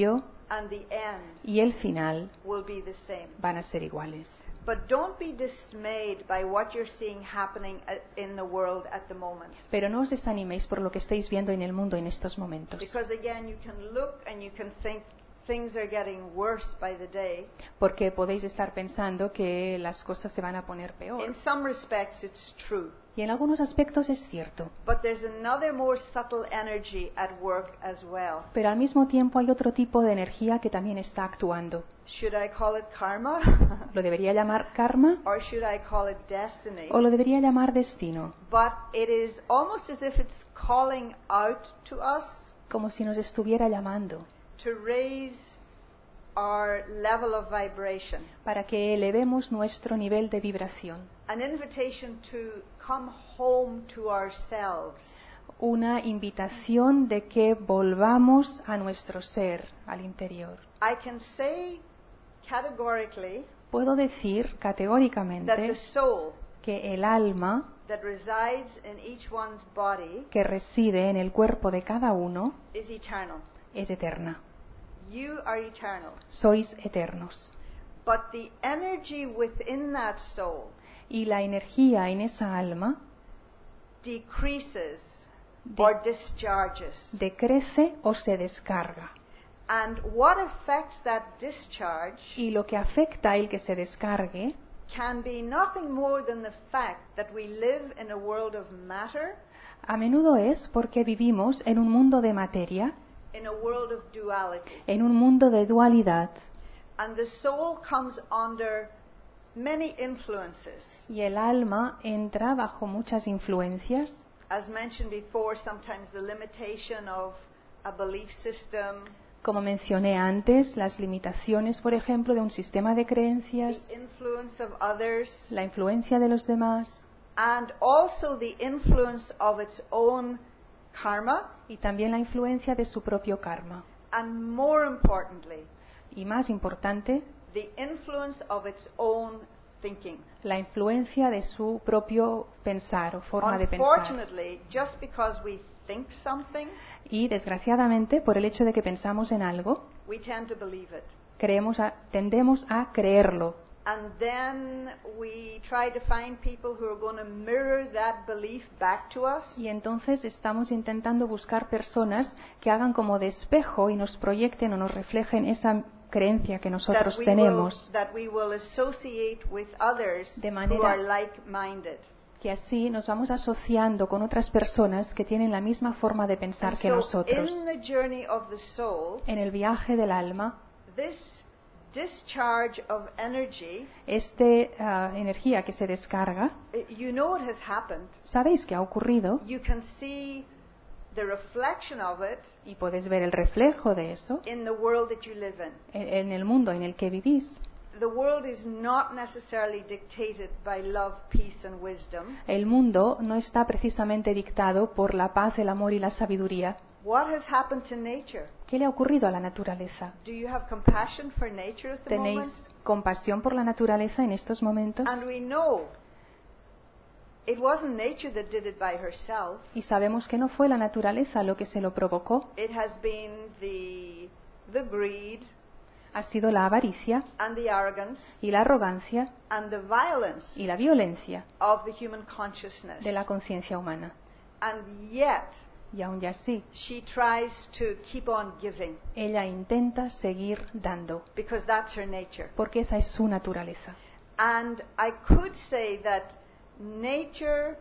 and the end y el final will be the same. van a ser iguales. But don't be dismayed by what you're seeing happening at, in the world at the moment. Pero no os desaniméis por lo que estáis viendo en el mundo en estos momentos. Because again, you can look and you can think things are getting worse by the day. Porque podéis estar pensando que las cosas se van a poner peor. In some respects, it's true. Y en algunos aspectos es cierto. But there's another more subtle energy at work as well. Pero al mismo tiempo hay otro tipo de energía que también está actuando. Should I call it karma? ¿Lo debería llamar karma Or should I call it destiny? o lo debería llamar destino? But it is almost as if it's calling out to us Como si nos estuviera llamando to raise our level of vibration. para que elevemos nuestro nivel de vibración. An invitation to come home to ourselves. Una invitación de que volvamos a nuestro ser, al interior. I can say categorically Puedo decir that the categóricamente soul que el alma that resides in each one's body que reside en el cuerpo de cada uno is eternal. es eterna. You are eternal. Sois eternos. But the energy within that soul Y la energía en esa alma decreases de- or discharges. decrece o se descarga. And what affects that discharge Y lo que afecta el que se descargue can be nothing more than the fact that we live in a world of matter, a menudo es porque vivimos en un mundo de materia, in a world of duality. en un mundo de dualidad, And the soul comes under many influences. y el alma entra bajo muchas influencias, As mentioned before, sometimes the limitation of a belief system, como mencioné antes, las limitaciones, por ejemplo, de un sistema de creencias, the influence of others, la influencia de los demás and also the influence of its own karma, y también la influencia de su propio karma. and more importantly, Y más importante, the influence of its own thinking. la influencia de su propio pensar o forma de pensar. Unfortunately, just because we think something, Y desgraciadamente, por el hecho de que pensamos en algo, we tend to believe it. creemos a- tendemos a creerlo. And then we try to find people who are going to mirror that belief back to us. Y entonces estamos intentando buscar personas que hagan como de espejo y nos proyecten o nos reflejen esa creencia que That nosotros we, will, tenemos, that we will associate with others De who manera- are like-minded. que así nos vamos asociando con otras personas que tienen la misma forma de pensar And que so nosotros. in the journey of the soul, En el viaje del alma, this discharge of energy, esta energía que se descarga, eh, you know it has happened. ¿sabéis qué ha ocurrido? You can see the reflection of it Y puedes ver el reflejo de eso in the world that you live in. en en el mundo en el que vivís. The world is not necessarily dictated by love, peace, and wisdom. El mundo no está precisamente dictado por la paz, el amor y la sabiduría. What has happened to nature? ¿Qué le ha ocurrido a la naturaleza? Do you have compassion for nature at the moment? ¿Tenéis compasión por la naturaleza en estos momentos? And we know it wasn't nature that did it by herself. Y sabemos que no fue la naturaleza lo que se lo provocó, It has been the the greed ha sido la avaricia and the arrogance y la arrogancia and the violence y la violencia of the human consciousness. de la conciencia humana. And yet Y aún ya así, she tries to keep on giving ella intenta seguir dando, because that's her nature. porque esa es su naturaleza. And I could say that nature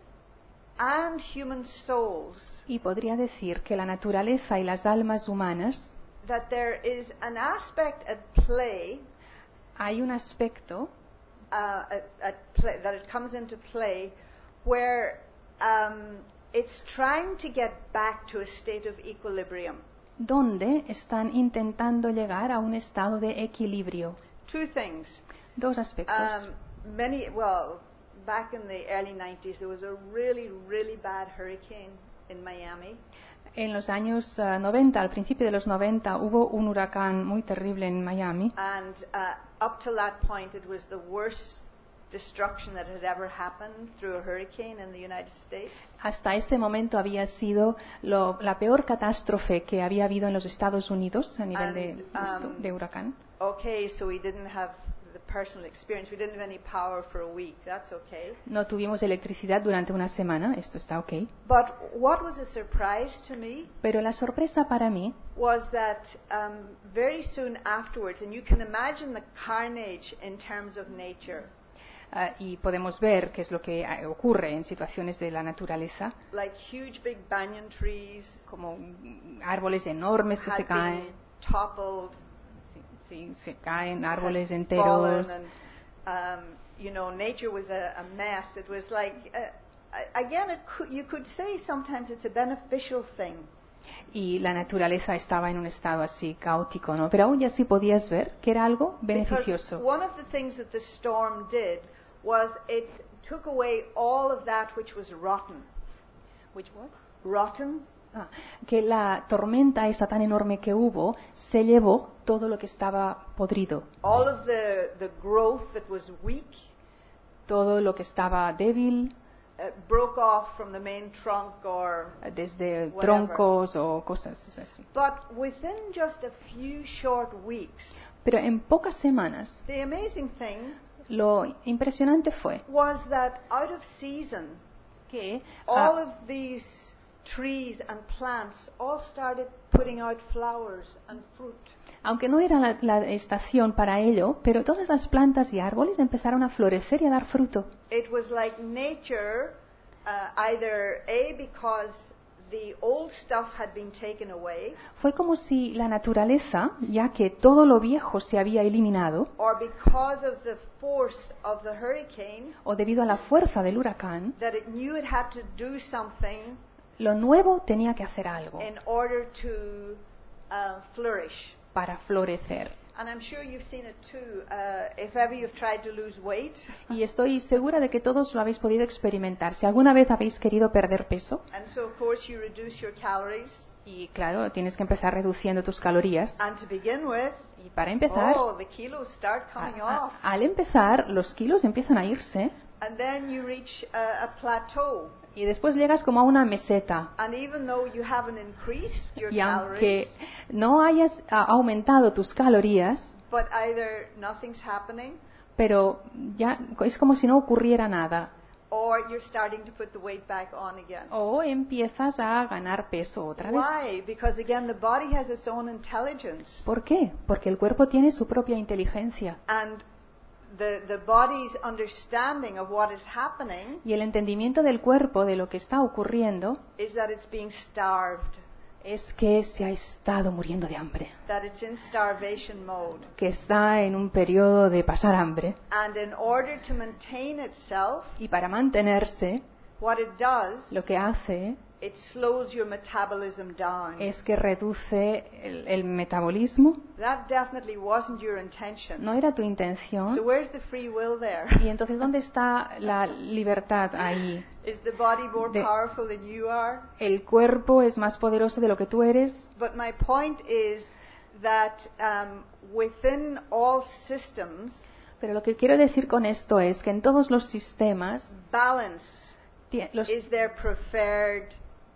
and human souls, Y podría decir que la naturaleza y las almas humanas, that there is an aspect at play, hay un aspecto uh, at, at play that it comes into play where um, it's trying to get back to a state of equilibrium. donde están intentando llegar a un estado de equilibrio. Two things. Dos aspectos. Um, many, well, back in the early nineties, there was a really, really bad hurricane in Miami. En los años uh, noventa, al principio de los noventa, hubo un huracán muy terrible en Miami. And uh, up till that point, it was the worst destruction that had ever happened through a hurricane in the United States. Hasta ese momento había sido lo- la peor catástrofe que había habido en los Estados Unidos a nivel de, And, esto, um, de huracán. Okay, so we didn't have the personal experience. We didn't have any power for a week. That's okay. No tuvimos electricidad durante una semana, esto está ok. But what was a surprise to me Pero la sorpresa para mí was that um, very soon afterwards, and you can imagine the carnage in terms of nature, ah, y podemos ver qué es lo que ah, ocurre en situaciones de la naturaleza, like huge big banyan trees como mm, árboles enormes que se had caen, been toppled, sí, sí, se caen had árboles fallen, enteros. and um, you know, nature was a, a mess. It was like, uh, again, it could, you could say sometimes it's a beneficial thing. Y la naturaleza estaba en un estado así caótico, ¿no? Pero aún así podías ver que era algo Because beneficioso. one of the things that the storm did was it took away all of that which was rotten. Which was? Rotten, Ah, que la tormenta esa tan enorme que hubo se llevó todo lo que estaba podrido, all of the, the growth that was weak, todo lo que estaba débil, uh, broke off from the main trunk or... desde Whatever. troncos o cosas así. But within just a few short weeks, Pero en pocas semanas, the amazing thing lo impresionante fue was that out of season, que all ah, of these trees and plants all started putting out flowers and fruit. aunque no era la, la estación para ello, pero todas las plantas y árboles empezaron a florecer y a dar fruto. It was like nature, uh, either A, because the old stuff had been taken away, Fue como si la naturaleza, ya que todo lo viejo se había eliminado, or because of the force of the hurricane, o debido a la fuerza del huracán, that it knew it had to do something lo nuevo tenía que hacer algo in order to uh, flourish. para florecer. And I'm sure you've seen it too. Uh, if ever you've tried to lose weight, Y estoy segura de que todos lo habéis podido experimentar. Si alguna vez habéis querido perder peso, and so of course you reduce your calories, y claro, tienes que empezar reduciendo tus calorías, and to begin with, y para empezar, oh, the kilos start coming a- off. a- al empezar, los kilos empiezan a irse, And then you reach a, a plateau. y después llegas como a una meseta. And even though you haven't increased your Y aunque calories, no hayas a- aumentado tus calorías, but either nothing's happening pero ya es como si no ocurriera nada. or you're starting to put the weight back on again. O empiezas a ganar peso otra vez. Why? Because again, the body has its own intelligence. ¿Por qué? Porque el cuerpo tiene su propia inteligencia. And the, the body's understanding of what is happening Y el entendimiento del cuerpo de lo que está ocurriendo is that it's being starved, es que se ha estado muriendo de hambre, that it's in starvation mode. que está en un periodo de pasar hambre. And in order to maintain itself, Y para mantenerse, what it does, lo que hace it slows your metabolism down. es que reduce el, el metabolismo. That definitely wasn't your intention. No era tu So intención. where's the free will there? Y entonces, ¿dónde está la libertad ahí? Is the body more De- powerful than you are? ¿El cuerpo es más poderoso de lo que tú eres? But my point is that um, within all systems, Pero lo que quiero decir con esto es que en todos los sistemas, balance ti- los- is their preferred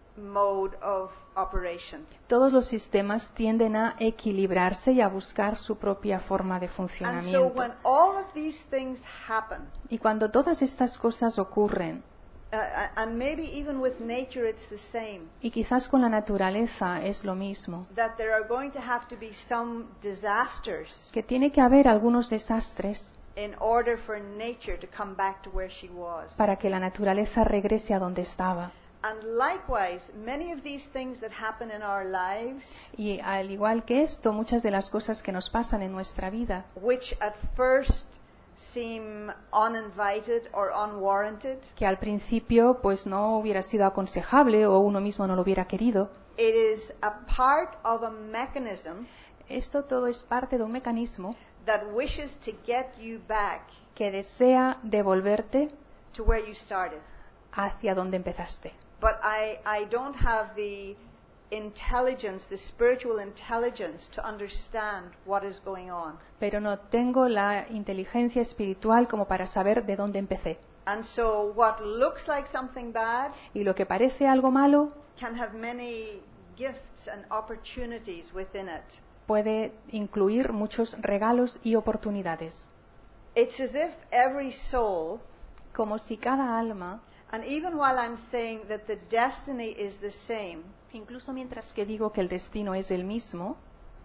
mode of operation. todos los sistemas tienden a equilibrarse y a buscar su propia forma de And so funcionamiento. when all of these things happen, Y cuando todas estas cosas ocurren, uh, and maybe even with nature it's the same, y quizás con la naturaleza es lo mismo, that there are going to have to be some disasters que tiene que haber algunos desastres in order for nature to come back to where she was. para que la naturaleza regrese a donde estaba. And likewise, many of these things that happen in our lives, Y al igual que esto, muchas de las cosas que nos pasan en nuestra vida, which at first seem uninvited or unwarranted, que al principio pues no hubiera sido aconsejable o uno mismo no lo hubiera querido, it is a part of a mechanism esto todo es parte de un mecanismo that wishes to get you back que desea devolverte to where you started. hacia donde empezaste. But I, I don't have the intelligence, the spiritual intelligence to understand what is going on. Pero no tengo la inteligencia espiritual como para saber de dónde empecé. And so what looks like something bad Y lo que parece algo malo can have many gifts and opportunities within it. puede incluir muchos regalos y oportunidades. It's as if every soul, Como si cada alma, and even while I'm saying that the destiny is the same, incluso mientras que digo que el destino es el mismo,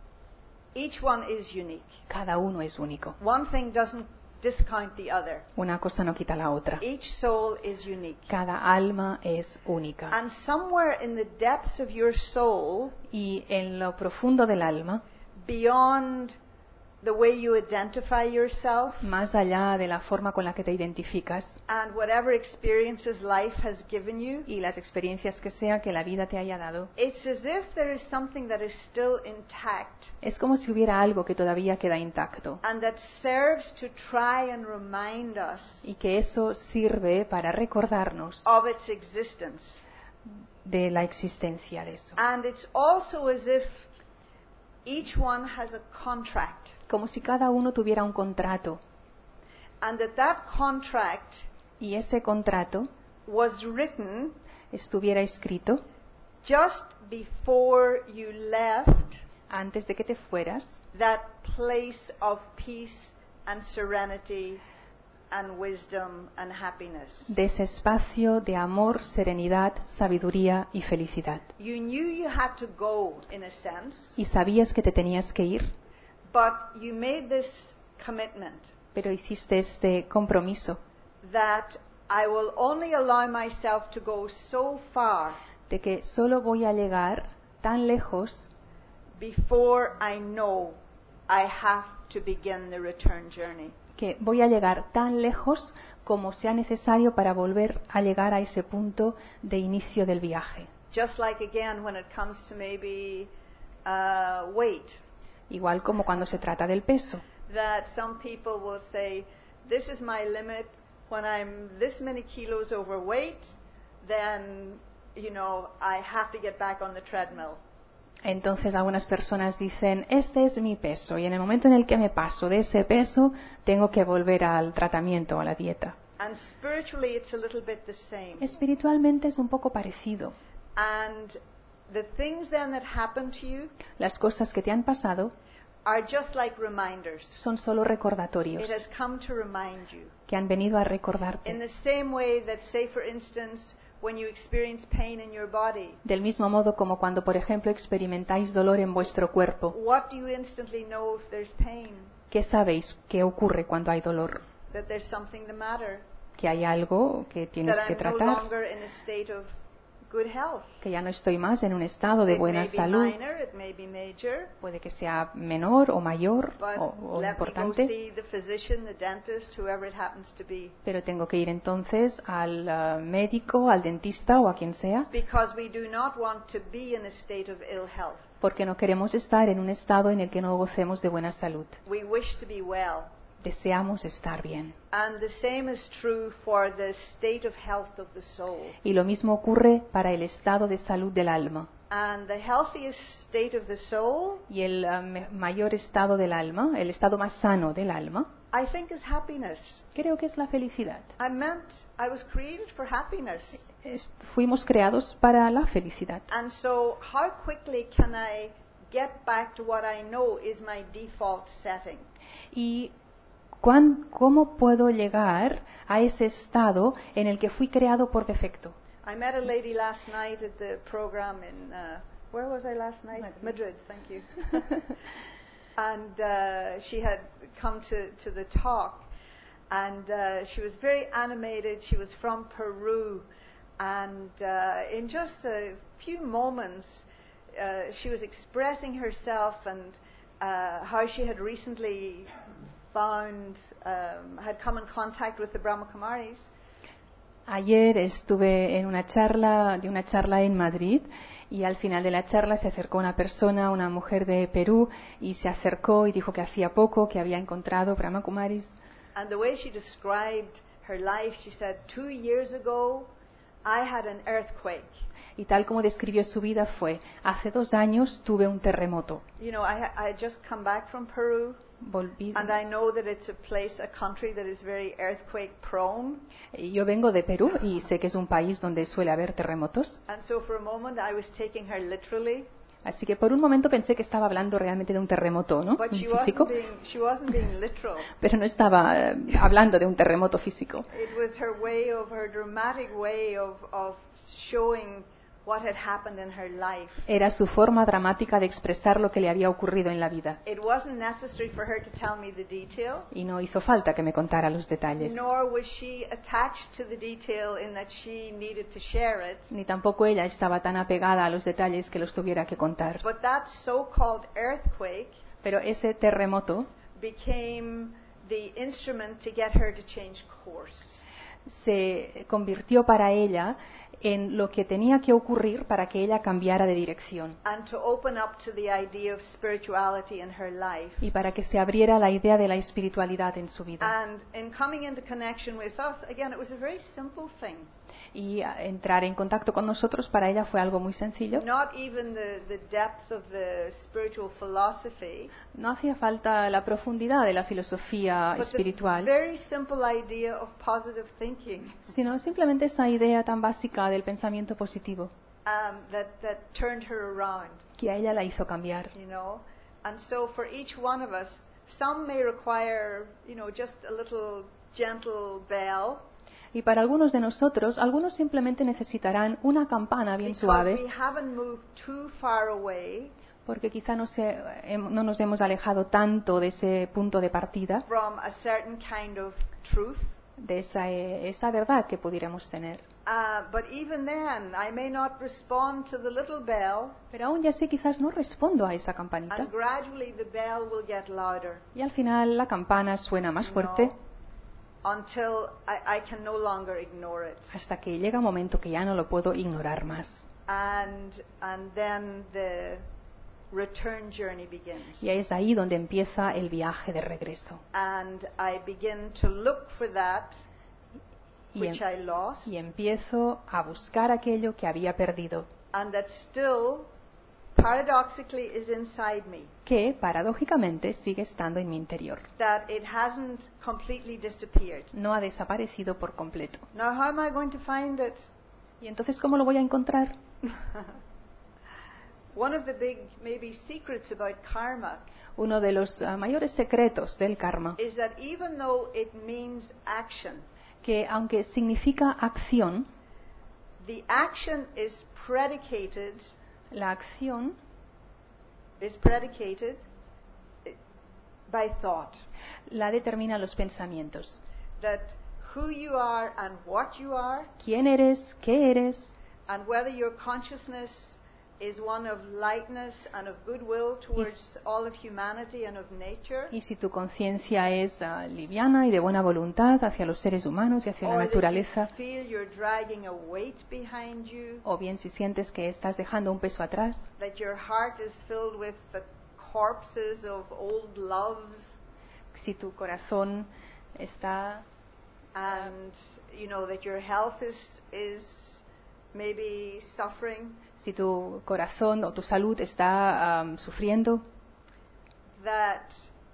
each one is unique. cada uno es único. One thing doesn't discount the other. Una cosa no quita la otra. Each soul is unique. Cada alma es única. And somewhere in the depths of your soul, Y en lo profundo del alma, beyond the way you identify yourself más allá de la forma con la que te identificas and whatever experiences life has given you, y las experiencias que sea que la vida te haya dado, it's as if there is something that is still intact es como si hubiera algo que todavía queda intacto and that serves to try and remind us y que eso sirve para recordarnos of its existence. de la existencia de eso. And it's also as if each one has a contract, Como si cada uno tuviera un contrato and that that contract y ese contrato was written estuviera escrito just before you left antes de que te fueras that place of peace and serenity and wisdom and happiness. de ese espacio de amor, serenidad, sabiduría y felicidad. You knew you had to go, in a sense, Y sabías que te tenías que ir, but you made this commitment pero hiciste este compromiso that I will only allow myself to go so far de que solo voy a llegar tan lejos before I know I have to begin the return journey. que voy a llegar tan lejos como sea necesario para volver a llegar a ese punto de inicio del viaje. Just like again when it comes to maybe uh, weight, Igual como cuando se trata del peso, that some people will say, this is my limit, when I'm this many kilos overweight, then, you know, I have to get back on the treadmill. entonces algunas personas dicen, este es mi peso y en el momento en el que me paso de ese peso tengo que volver al tratamiento, a la dieta. And spiritually it's a little bit the same. Espiritualmente es un poco parecido. And the things then that happen to you Las cosas que te han pasado are just like reminders. son solo recordatorios It has come to remind you. que han venido a In recordarte. the same way that, say for instance, when you experience pain in your body, Del mismo modo como cuando, por ejemplo, experimentáis dolor en vuestro cuerpo, what do you instantly know if there's pain? ¿qué sabéis que ocurre cuando hay dolor? That there's something the matter. Que hay algo que tienes That que I'm no tratar, longer in a state of good health. que ya no estoy más en un estado de It buena may be salud. minor, it may be major, Puede que sea menor o mayor but o, o let me go importante, see the physician, the dentist, whoever it happens to be. pero tengo que ir entonces al uh, médico, al dentista o a quien sea, Because we do not want to be in a state of ill health. porque no queremos estar en un estado en el que no gocemos de buena salud. We wish to be well. Deseamos estar bien. And the same is true for the state of health of the soul. Y lo mismo ocurre para el estado de salud del alma. And the healthiest state of the soul, Y el uh, me- mayor estado del alma, el estado más sano del alma, I think, is happiness. creo que es la felicidad. I meant I was created for happiness. Es- fuimos creados para la felicidad. And so how quickly can I get back to what I know is my default setting? ¿Y cuán- cómo puedo llegar a ese estado en el que fui creado por defecto? I met a lady last night at the program in, uh, where was I last night? Madrid. Madrid, thank you. And uh, she had come to, to the talk, and uh, she was very animated. She was from Peru, and uh, in just a few moments, uh, she was expressing herself and uh, how she had recently found, um, had come in contact with the Brahma Kumaris. Ayer estuve en una charla, de una charla en Madrid, y al final de la charla se acercó una persona, una mujer de Perú, y se acercó y dijo que hacía poco que había encontrado Brahma Kumaris. And the way she described her life, she said, two years ago, I had an earthquake. Y tal como describió su vida fue, hace dos años tuve un terremoto. You know, I, ha- I had just come back from Peru, Volví. and I know that it's a place, a country that is very earthquake prone. Y Yo vengo de Perú y sé que es un país donde suele haber terremotos. And so for a moment I was taking her literally, Así que por un momento pensé que estaba hablando realmente de un terremoto, ¿no? but she Físico. wasn't being, she wasn't being literal. Pero no estaba eh, hablando de un terremoto físico. It was her way of, her dramatic way of, of showing what had happened in her life. Era su forma dramática de expresar lo que le había ocurrido en la vida. It wasn't necessary for her to tell me the detail, Y no hizo falta que me contara los detalles. nor was she attached to the detail in that she needed to share it. Ni tampoco ella estaba tan apegada a los detalles que los tuviera que contar. But that so-called earthquake Pero ese terremoto became the instrument to get her to change course. se convirtió para ella en lo que tenía que ocurrir para que ella cambiara de dirección And to open up to the idea of spirituality in her life. y para que se abriera la idea de la espiritualidad en su vida. And in coming into connection with us, again, it was a very simple thing. Y a- entrar en contacto con nosotros para ella fue algo muy sencillo. Not even the, the depth of the spiritual philosophy, No hacía falta la profundidad de la filosofía but the espiritual, very simple idea of positive thinking sino simplemente esa idea tan básica del pensamiento positivo um, that, that turned her around, que a ella la hizo cambiar. you know. And so for each one of us, some may require, you know, just a little gentle bell, Y para algunos de nosotros, algunos simplemente necesitarán una campana bien because suave, we haven't moved too far away porque quizá no, se- hem- no nos hemos alejado tanto de ese punto de partida, from a certain kind of truth. de esa, eh, esa verdad que pudiéramos tener. Uh, but even then, I may not respond to the little bell, Pero aún ya sí quizás no respondo a esa campanita and gradually the bell will get louder, y al final la campana suena más you fuerte know, until I, I can no longer ignore it. hasta que llega un momento que ya no lo puedo ignorar más. And, and then the return journey begins. Y es ahí donde empieza el viaje de regreso. And I begin to look for that Y, which em- I lost, y empiezo a buscar aquello que había perdido, and that still, paradoxically, is inside me. que paradójicamente sigue estando en mi interior. That it hasn't completely disappeared. No ha desaparecido por completo. Now, how am I going to find it? ¿Y entonces cómo lo voy a encontrar? One of the big, maybe, secrets about karma Uno de los ah, mayores secretos del karma, is that even though it means action, que aunque significa acción, the action is predicated la acción is predicated eh, by thought. la determinan los pensamientos. That who you are and what you are, ¿Quién eres? ¿Qué eres? and whether your consciousness is one of lightness and of goodwill towards all of humanity and of nature, Y si tu conciencia es ah, liviana y de buena voluntad hacia los seres humanos y hacia la or that naturaleza, you feel you're dragging a weight behind you, o bien si sientes que estás dejando un peso atrás, that your heart is filled with the corpses of old loves, si tu corazón está, and you know that your health is is maybe suffering, si tu corazón o tu salud está am, sufriendo, that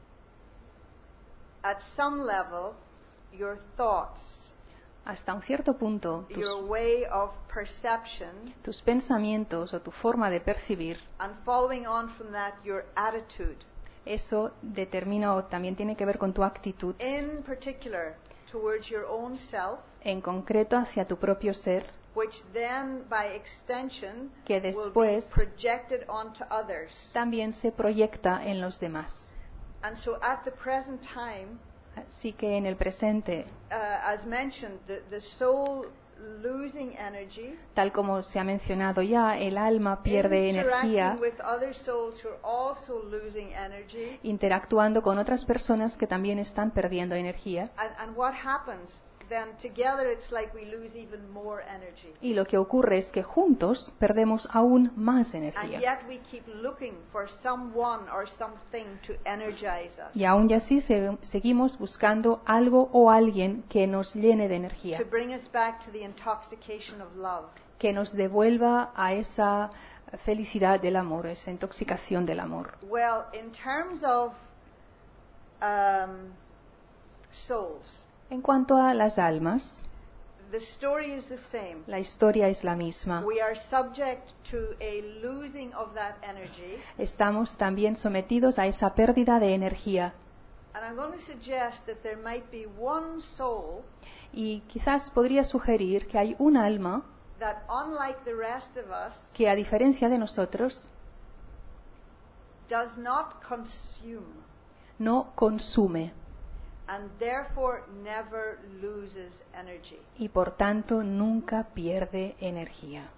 at some level your thoughts, hasta un cierto punto tus, your way of perception, tus pensamientos o tu forma de percibir, and following on from that your attitude, eso determina o también tiene que ver con tu actitud, in particular towards your own self, en concreto hacia tu propio ser, which then by extension que will be después projected onto others. también se proyecta en los demás. And so at the present time, Así que en el presente, uh, as mentioned, the, the soul losing energy, tal como se ha mencionado ya, el alma pierde energía interacting with other souls who are also losing energy. interactuando con otras personas que también están perdiendo energía. And, and what happens? then together it's like we lose even more energy. Y lo que ocurre es que juntos perdemos aún más And energía. yet we keep looking for someone or something to energize us, Y aún y así se- seguimos buscando algo o alguien que nos llene de energía, to bring us back to the intoxication of love. que nos devuelva a esa felicidad del amor, esa intoxicación del amor. Well, in terms of um, souls, En cuanto a las almas, the story is the same. la historia es la misma. We are subject to a losing of that energy, Estamos también sometidos a esa pérdida de energía. and I'm going to suggest that there might be one soul Y quizás podría sugerir que hay un alma that, unlike the rest of us, que, a diferencia de nosotros, does not consume no consume and therefore never loses energy. y por tanto nunca pierde energía.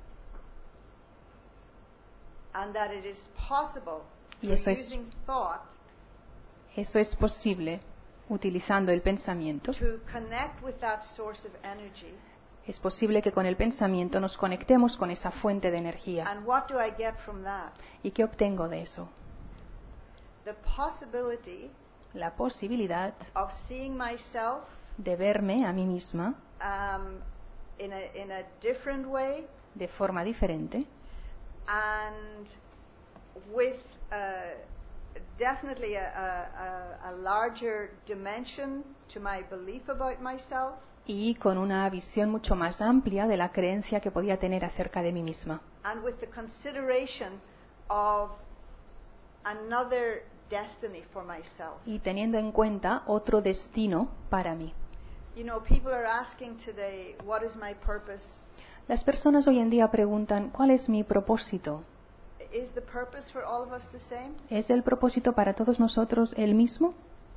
And that it is possible, Y through eso es- using thought, Eso es posible utilizando el pensamiento. to connect with that source of energy. Es posible que con el pensamiento nos conectemos con esa fuente de energía. And what do I get from that? ¿Y qué obtengo de eso? The possibility La posibilidad of seeing myself de verme a mí misma um, in, a, in a different way de forma diferente and with uh, definitely a, a, a, a larger dimension to my belief about myself, y con una visión mucho más amplia de la creencia que podía tener acerca de mí misma. and with the consideration of another destiny for myself. Y teniendo en cuenta otro destino para mí. You know, people are asking today, what is my purpose? Las personas hoy en día preguntan, ¿cuál es mi propósito? Is the purpose for all of us the same? ¿Es el propósito para todos nosotros el mismo?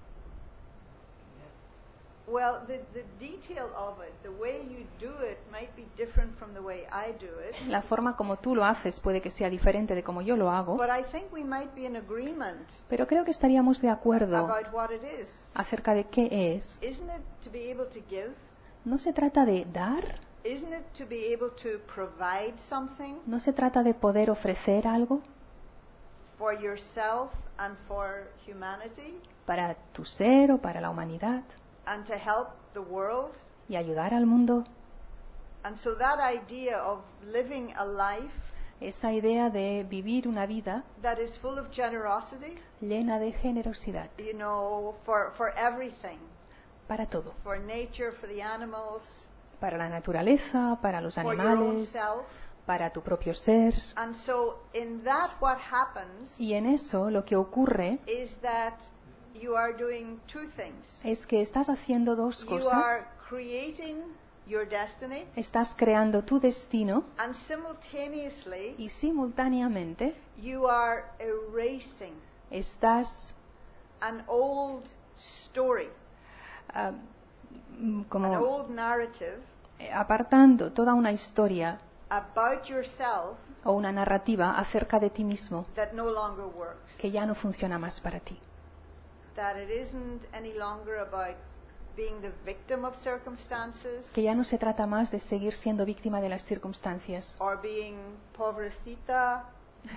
Well, the, the detail of it, the way you do it, might be different from the way I do it. La forma como tú lo haces puede que sea diferente de como yo lo hago, But I think we might be in agreement pero creo que estaríamos de acuerdo about what it is. acerca de qué es. Isn't it to be able to give? No se trata de dar, Isn't it to be able to provide something no se trata de poder ofrecer algo for yourself and for humanity para tu ser o para la humanidad and to help the world? y ayudar al mundo. And so that idea of living a life Esa idea de vivir una vida that is full of generosity, llena de generosidad you know, for, for everything, para todo, for nature, for the animals, para la naturaleza, para los for your own animales, self. para tu propio ser. And so in that what happens Y en eso lo que ocurre is that you are doing two things. es que estás haciendo dos You are cosas. creating your destiny, Estás creando tu destino and simultaneously y simultáneamente you are erasing estás an old story, ah, mm, an como old narrative eh, apartando toda una historia about yourself o una narrativa acerca de ti mismo that no longer works. que ya no funciona más para ti. That it isn't any longer about being the victim of circumstances Que ya no se trata más de seguir siendo víctima de las circunstancias. or being pobrecita.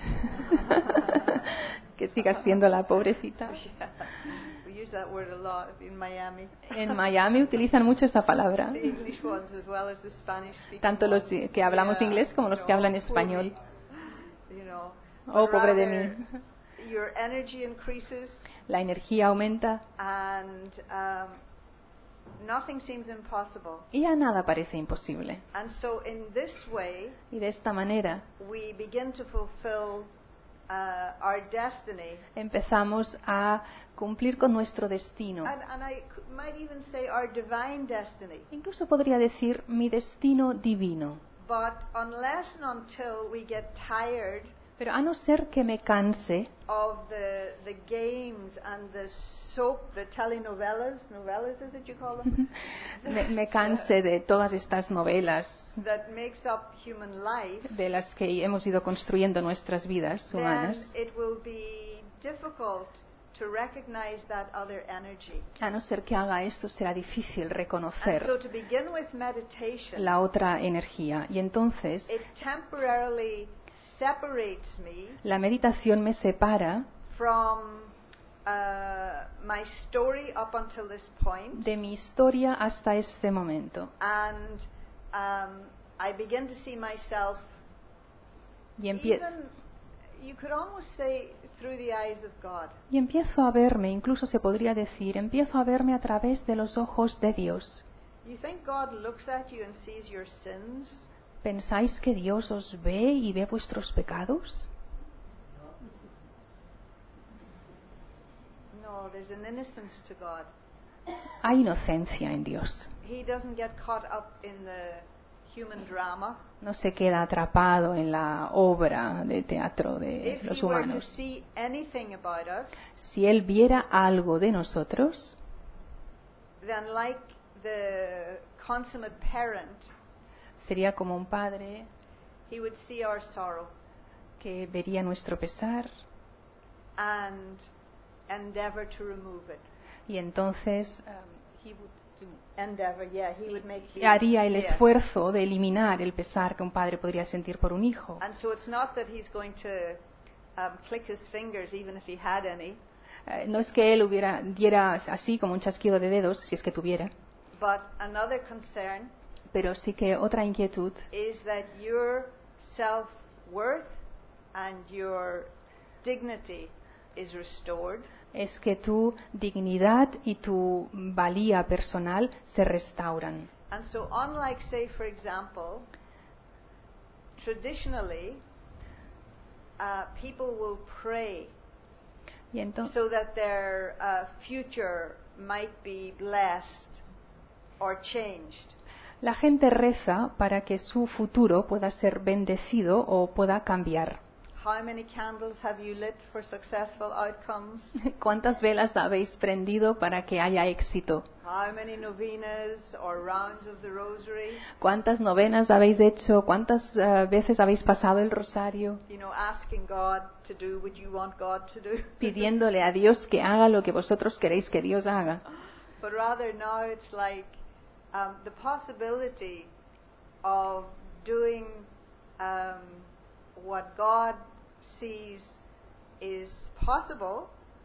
Que sigas siendo la pobrecita. Yeah. We use that word a lot in Miami. En Miami utilizan mucho esa palabra, The English ones as well as the Spanish speaking tanto los ones. que hablamos Yeah, inglés como los you que know, hablan poor español. me, you know. Oh, But pobre de rather, mí. Your energy increases La energía aumenta and um, nothing seems impossible. y ya nada parece imposible. And so in this way, Y de esta manera we begin to fulfill uh, our destiny. empezamos a cumplir con nuestro destino. And, and I c- might even say our divine destiny. Incluso podría decir mi destino divino. But unless and until we get tired Pero a no ser que me canse of the the games and the soap, the telenovelas, novelas is it you call them? me, me canse de todas estas novelas That makes up human life, de las que hemos ido construyendo nuestras vidas then humanas, it will be difficult to recognize that other energy. A no ser que haga esto, será difícil And reconocer so to begin with meditation, la otra energía. Y entonces it temporarily separates me la meditación me separa from uh, my story up until this point, de mi historia hasta este momento. and um, I begin to see myself Y, empie- even, you could almost say, through the eyes of God. y empiezo a verme, incluso se podría decir, empiezo a verme a través de los ojos de Dios. You think God looks at you and sees your sins? ¿Pensáis que Dios os ve y ve vuestros pecados? No, there's an innocence to God. Hay inocencia en Dios. He doesn't get caught up in the human drama. No se queda atrapado en la obra de teatro de If los he were to humanos. see anything about us, Si Él viera algo de nosotros, then like the consummate parent, sería como un padre he would see our sorrow que vería nuestro pesar and endeavor to remove it. y entonces um, he would do- Endeavor, yeah, he would make the haría el yes. esfuerzo de eliminar el pesar que un padre podría sentir por un hijo. And so it's not that he's going to um, click his fingers, even if he had any, Eh, no es que Él hubiera, diera así como un chasquido de dedos, si es que tuviera, but another concern pero sí que otra inquietud is that your self-worth and your dignity is restored, es que tu dignidad y tu valía personal se restauran. and so unlike, say, for example, traditionally uh, people will pray Y entonces, so that their uh, future might be blessed or changed. la gente reza para que su futuro pueda ser bendecido o pueda cambiar. How many candles have you lit for successful outcomes? ¿Cuántas velas habéis prendido para que haya éxito? How many novenas or rounds of the rosary? ¿Cuántas novenas habéis hecho? ¿Cuántas eh, veces habéis pasado el rosario? You know, asking God to do what you want God to do. Pidiéndole a Dios que haga lo que vosotros queréis que Dios haga. But rather now it's like um, the possibility of doing um, what God sees is possible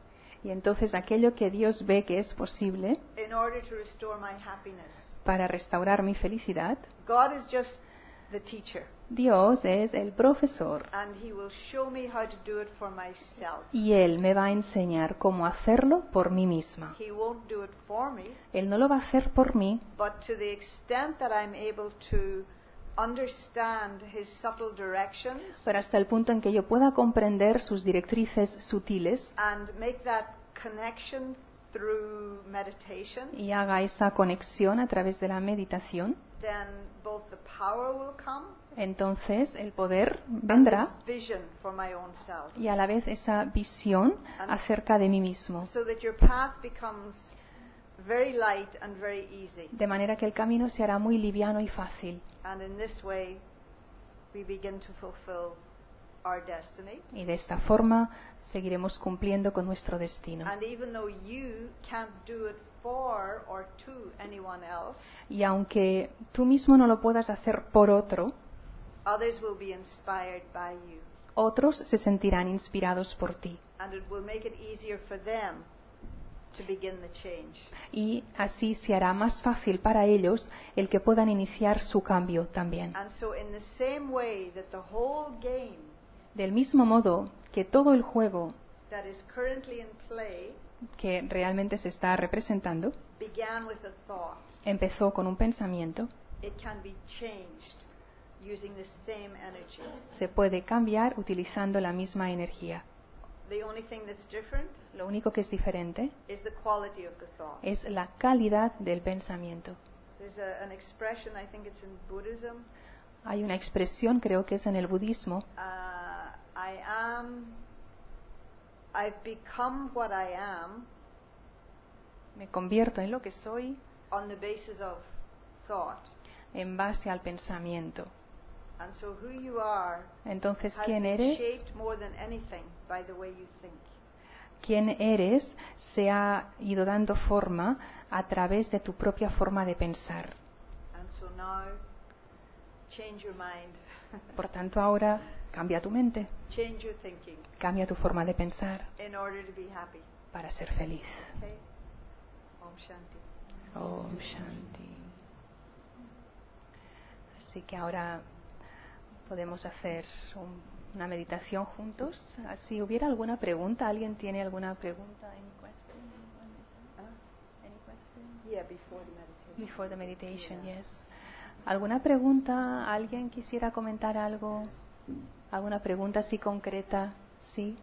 Y entonces aquello que Dios ve que es posible in order to restore my happiness. para restaurar mi felicidad, God is just the teacher, Dios es el profesor and He will show me how to do it for myself. y Él me va a enseñar cómo hacerlo por mí misma. He won't do it for me, Él no lo va a hacer por mí, but to the extent that I'm able to understand His subtle directions pero hasta el punto en que yo pueda comprender sus directrices sutiles and make that connection through meditation, y haga esa conexión a través de la meditación, then both the power will come entonces el poder and vendrá the vision for my own self, y a la vez esa visión acerca de mí mismo, so that your path becomes very light and very easy. de manera que el camino se hará muy liviano y fácil. And in this way, we begin to fulfill our destiny. Y de esta forma seguiremos cumpliendo con nuestro destino. And even though you can't do it for or to anyone else, Y aunque tú mismo no lo puedas hacer por otro, others will be inspired by you. otros se sentirán inspirados por ti. And it will make it easier for them to begin the change. Y así se hará más fácil para ellos el que puedan iniciar su cambio también. And so in the same way that the whole game Del mismo modo que todo el juego that is currently in play que realmente se está representando began with a thought, empezó con un pensamiento, it can be changed using the same energy. se puede cambiar utilizando la misma energía. The only thing that's different Lo único que es diferente is the quality of the thought. es la calidad del pensamiento. There's a, an expression, I think it's in Buddhism, Hay una expresión, creo que es en el budismo, uh, I am, I've become what I am me convierto en lo que soy on the basis of thought. en base al pensamiento. And so who you are Entonces, has ¿quién been eres? shaped more than anything by the way you think. quién eres se ha ido dando forma a través de tu propia forma de pensar. And so now, change your mind, Por tanto, ahora cambia tu mente, change your thinking cambia tu forma de pensar in order to be happy. para ser feliz. Okay? Om Shanti. Om Shanti. Así que ahora podemos hacer un- una meditación juntos. Si hubiera alguna pregunta, ¿alguien tiene alguna pregunta? Any question? Ah, Any question? yeah, before the meditation. Before the meditation, yes. ¿Alguna pregunta? ¿Alguien quisiera comentar algo? ¿Alguna pregunta así concreta? Sí.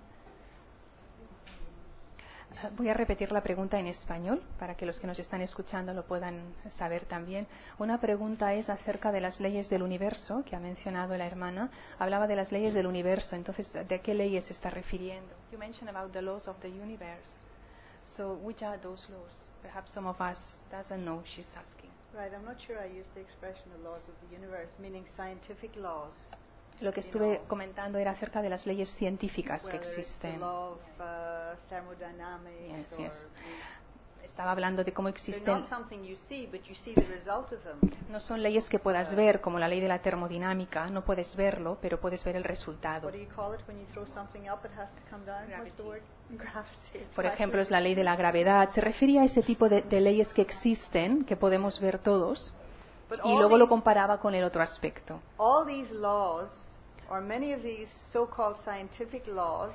Eh, Voy a repetir la pregunta en español para que los que nos están escuchando lo puedan saber también. Una pregunta es acerca de las leyes del universo, que ha mencionado la hermana. Hablaba de las leyes del universo, entonces, ¿de qué leyes se está refiriendo? You mentioned about the laws of the universe. So, which are those laws? Perhaps some of us doesn't know, she's asking. Right, I'm not sure I used the expression the laws of the universe, meaning scientific laws. Lo que estuve comentando era acerca de las leyes científicas que Whether it's the existen. law of uh, thermodynamics Yes, or yes. these- Estaba hablando de cómo they're existen. not something you see, but you see the result of them. No son leyes que puedas ver, como la ley de la termodinámica. No puedes verlo, pero puedes ver el resultado. What do you call it when you throw something up, it has to come down? What's the Gravity. word? Gravity. It's Por ejemplo, actually- es la ley de la gravedad. Se refería a ese tipo de, de leyes que existen, que podemos ver todos. But Y all luego lo these- comparaba con el otro aspecto. all these laws, or many of these so-called scientific laws,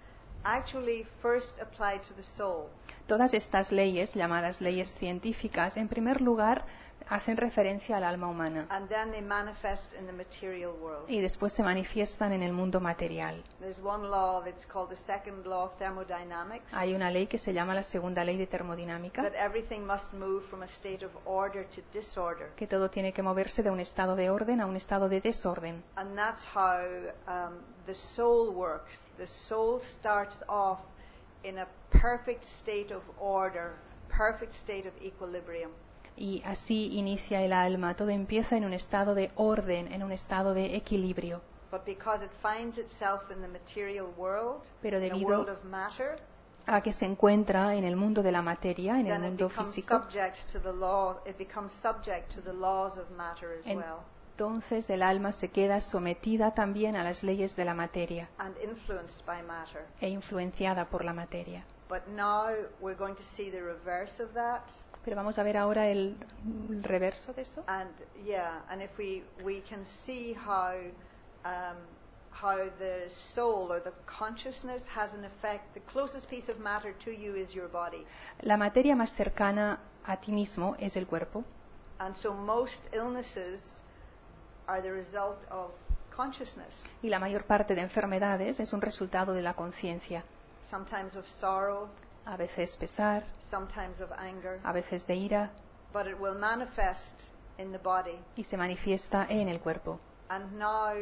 actually first apply to the soul. Todas estas leyes, llamadas leyes científicas, en primer lugar hacen referencia al alma humana And then they manifest in the material world. y después se manifiestan en el mundo material. There's one law that's called the second law of thermodynamics, Hay una ley que se llama la segunda ley de termodinámica, that everything must move from a state of order to disorder. que todo tiene que moverse de un estado de orden a un estado de desorden. And that's how um, the soul works. The soul starts off in a perfect state of order, perfect state of equilibrium. Y así inicia el alma. Todo empieza en un estado de orden, en un estado de equilibrio. But because it finds itself in the material world, Pero in a debido world of matter, a que se encuentra en el mundo de la materia, en el then it mundo becomes físico, subject to the law. It becomes subject to the laws of matter as well, entonces el alma se queda sometida también a las leyes de la materia and influenced by matter. e influenciada por la materia. But now we're going to see the reverse of that. Pero vamos a ver ahora el, el reverso de eso. And yeah, and if we we can see how um, how the soul or the consciousness has an effect. The closest piece of matter to you is your body, La materia más cercana a ti mismo es el cuerpo. and so most illnesses are the result of consciousness. Y la mayor parte de enfermedades es un resultado de la conciencia. Sometimes of sorrow, A veces pesar, sometimes of anger, a veces de ira, but it will manifest in the body. y se manifiesta en el cuerpo. And now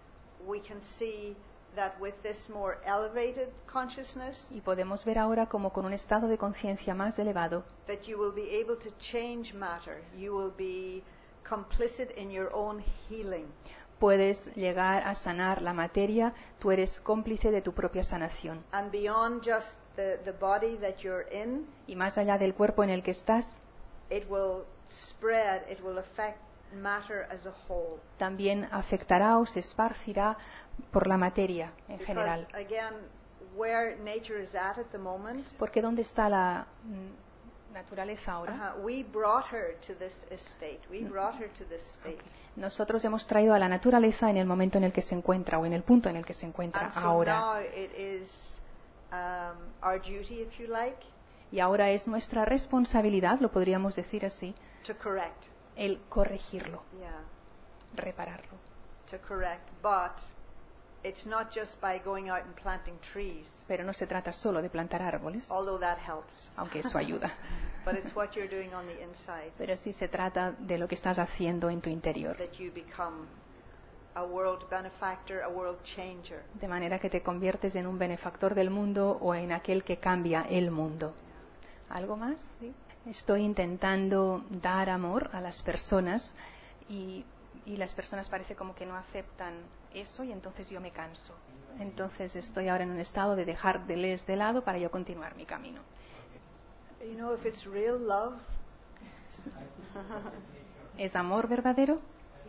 we can see that with this more elevated consciousness, Y podemos ver ahora como con un estado de conciencia más elevado, that you will be able to change matter. You will be complicit in your own healing. puedes llegar a sanar la materia, tú eres cómplice de tu propia sanación. And beyond just the, the body that you're in, Y más allá del cuerpo en el que estás, it will spread, it will affect matter as a whole. también afectará o se esparcirá por la materia en Because, general. again, where nature is at at the moment, Porque ¿dónde está la mm, naturaleza ahora? uh, we brought her to this estate. We brought her to this state. Nosotros hemos traído a la naturaleza en el momento en el que se encuentra o en el punto en el que se encuentra And so ahora. now it is um, our duty, if you like, Y ahora es nuestra responsabilidad, lo podríamos decir así, to correct. el corregirlo, Yeah, repararlo. to correct. But it's not just by going out and planting trees, Pero no se trata solo de plantar árboles, although that helps. aunque eso ayuda. But it's what you're doing on the inside, Pero sí se trata de lo que estás haciendo en tu interior. that you become a world benefactor, a world changer. De manera que te conviertes en un benefactor del mundo o en aquel que cambia el mundo. ¿Algo más? ¿Sí? Estoy intentando dar amor a las personas y y las personas parece como que no aceptan eso y entonces yo me canso. Entonces estoy ahora en un estado de dejar de les de lado para yo continuar mi camino. You know, if it's real love, ¿Es amor verdadero?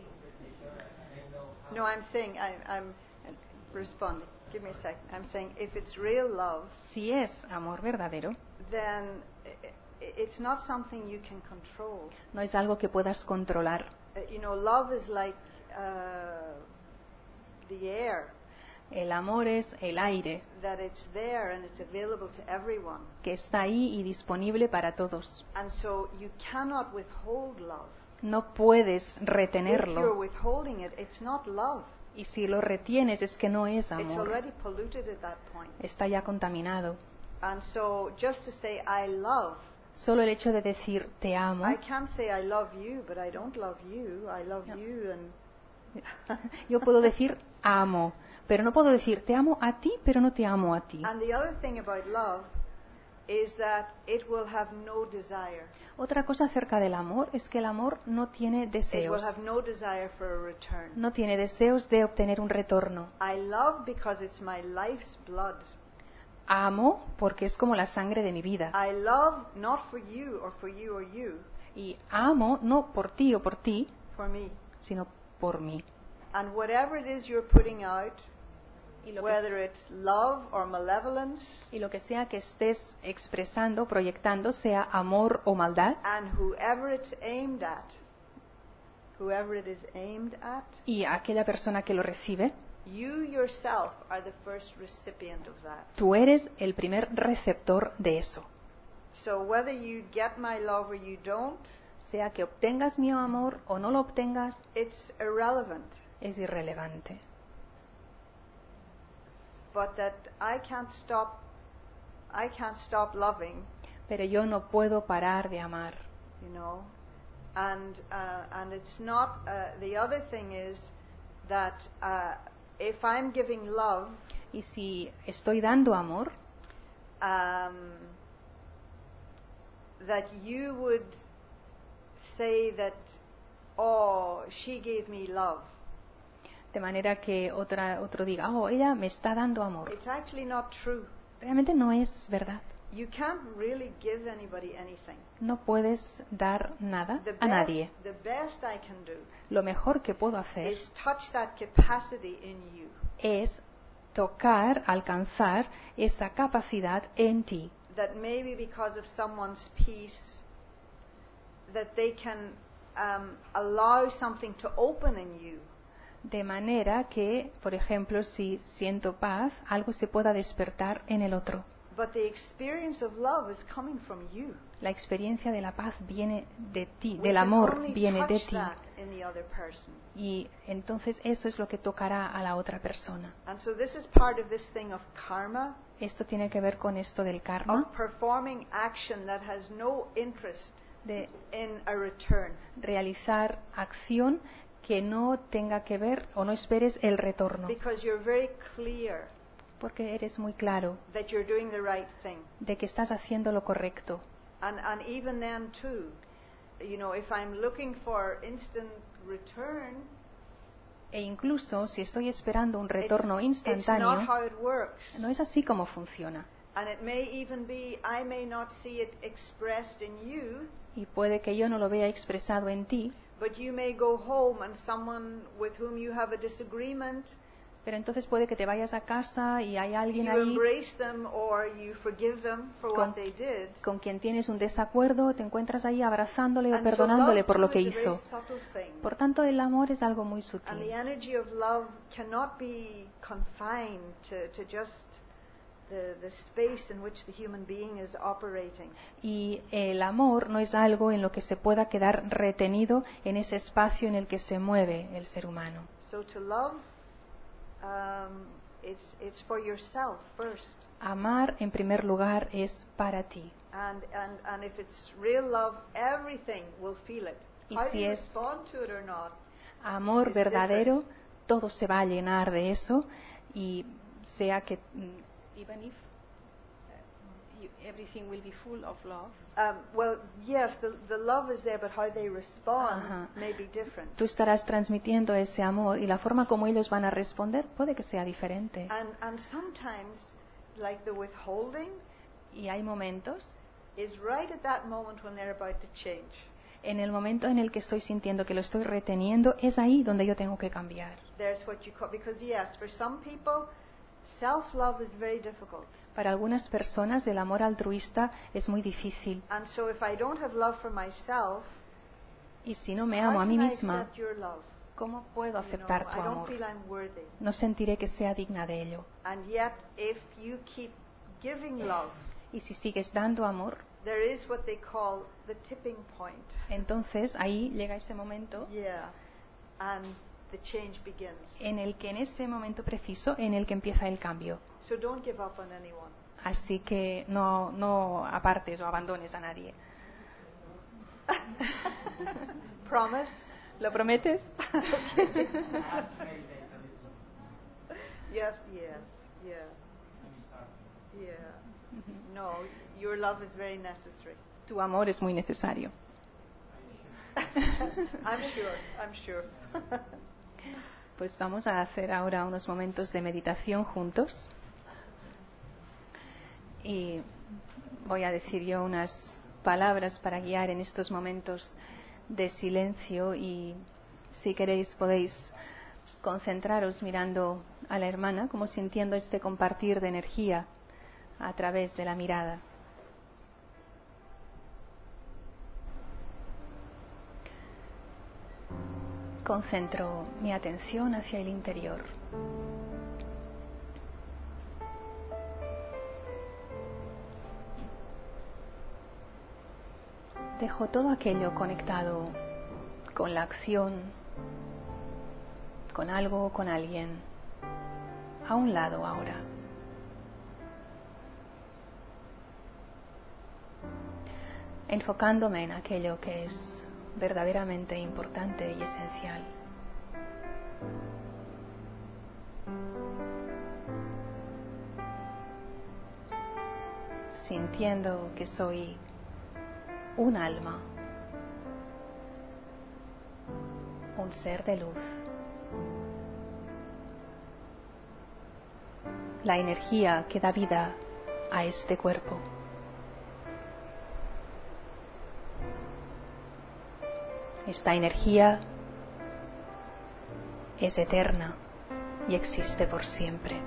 no, I'm saying, I, I'm responding. Give me a second. I'm saying, if it's real love, Si es amor verdadero, then i- it's not something you can control. no es algo que puedas controlar. Uh, you know, love is like uh, the air, El amor es el aire that it's there and it's available to everyone. que está ahí y disponible para todos. And so you cannot withhold love. No puedes If you're retenerlo. withholding it, it's not love. Y si lo retienes es que no es It's amor. already polluted at that point. Está ya contaminado. And so just to say I love, Solo el hecho de decir te amo, I can't say I love you, but I don't love you. I love you and yo puedo decir amo, pero no puedo decir te amo a ti, pero no te amo a ti. and the other thing about love is that it will have no desire. Otra cosa acerca del amor es que el amor no tiene It will deseos. have no desire for a return. No tiene deseos de obtener un retorno. I love because it's my life's blood. Amo porque es como la sangre de mi vida. I love not for you or for you or you, Y amo no por ti o por ti, for me. sino por mí. And whatever it is you're putting out, Y lo, whether que, it's love or malevolence, y lo que sea que estés expresando, proyectando, sea amor o maldad, and whoever it's aimed at, whoever it is aimed at, y aquella persona que lo recibe, you yourself are the first recipient of that. tú eres el primer receptor de eso. So whether you get my love or you don't, Sea que obtengas mi amor o no lo obtengas, it's irrelevant. es irrelevante. But that I can't stop, I can't stop loving, Pero yo no puedo parar de amar. you know. And uh, and it's not. Uh, the other thing is that uh, if I'm giving love, Y si estoy dando amor, um, that you would say that, oh, she gave me love. de manera que otra, otro diga, oh, ella me está dando amor. It's actually not true. Realmente no es verdad. You can't really give anybody anything. No puedes dar nada The a best, nadie. the best I can do Lo mejor que puedo hacer is touch that capacity in you. es tocar, alcanzar esa capacidad en ti. That maybe because of someone's peace, that they can um, allow something to open in you. De manera que, por ejemplo, si siento paz, algo se pueda despertar en el otro. But the experience of love is coming from you. La experiencia de la paz viene de ti, We del can amor only viene de touch ti. that in the other person. Y entonces eso es lo que tocará a la otra persona. And so this is part of this thing of karma, Esto tiene que ver con esto del karma, of performing action that has no interest de in a return. realizar acción que no tenga que ver o no esperes el retorno, Because you're very clear porque eres muy claro that you're doing the right thing. de que estás haciendo lo correcto. And, and even then too, you know, if I'm looking for instant return, E incluso si estoy esperando un it's, retorno it's not instantáneo, how it works. no es así como funciona. And it may even be, I may not see it expressed in you, Y puede que yo no lo vea expresado en ti, but you may go home and someone with whom you have a disagreement, pero entonces puede que te vayas a casa y hay alguien you ahí embrace them or you forgive them for con, what they did. con quien tienes un desacuerdo, te encuentras ahí abrazándole o And so perdonándole love por lo too que is a very hizo. subtle thing. Por tanto, el amor es algo muy And the sutil. energy of love cannot be confined to, to just the, the space in which the human being is operating. Y el amor no es algo en lo que se pueda quedar retenido en ese espacio en el que se mueve el ser humano. So to love, um, it's, it's for yourself first. Amar, en primer lugar, es para ti. And, and, and if it's real love, everything will feel it. Y How si you es respond to it or not, Amor It's verdadero, different. todo se va a llenar de eso y sea que mm, even if, you, everything will be full of love. Um, well, yes, the, the love is there, but how they respond Ajá. may be different. Tú estarás transmitiendo ese amor y la forma como ellos van a responder puede que sea diferente. And, and sometimes, like the withholding, Y hay momentos, is right at that moment when they're about to change. en el momento en el que estoy sintiendo que lo estoy reteniendo, es ahí donde yo tengo que cambiar. There's what you call, because yes, for some people, self-love is very difficult. Para algunas personas el amor altruista es muy difícil. And so if I don't have love for myself, Y si no me how amo a mí can I misma, accept your love? ¿cómo puedo You aceptar know, tu I don't amor? feel I'm worthy. No sentiré que sea digna de ello. And yet, if you keep giving love, Y si sigues dando amor, there is what they call the tipping point. entonces ahí llega ese momento Yeah. And the change begins. en el que en ese momento preciso, en el que empieza el cambio. So don't give up on anyone. Así que no, no apartes o abandones a nadie. Promise? ¿Lo prometes? Yes, yes, yeah. Yeah. No, your love is very necessary. Tu amor es muy necesario. I'm sure, I'm sure. Pues vamos a hacer ahora unos momentos de meditación juntos. Y voy a decir yo unas palabras para guiar en estos momentos de silencio, y si queréis podéis concentraros mirando a la hermana, como sintiendo este compartir de energía a través de la mirada. Concentro mi atención hacia el interior. Dejo todo aquello conectado con la acción, con algo o con alguien, a un lado ahora. Enfocándome en aquello que es verdaderamente importante y esencial. Sintiendo que soy un alma, un ser de luz, la energía que da vida a este cuerpo. Esta energía es eterna y existe por siempre.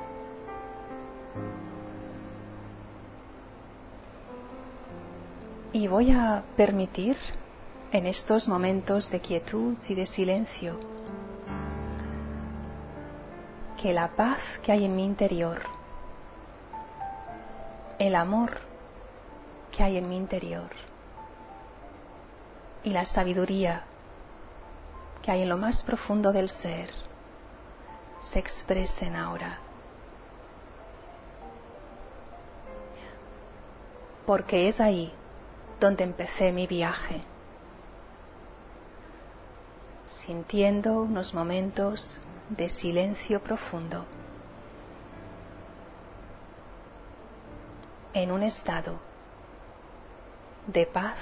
Y voy a permitir en estos momentos de quietud y de silencio que la paz que hay en mi interior, el amor que hay en mi interior y la sabiduría que hay en lo más profundo del ser se expresen ahora. Porque es ahí donde empecé mi viaje, sintiendo unos momentos de silencio profundo, en un estado de paz,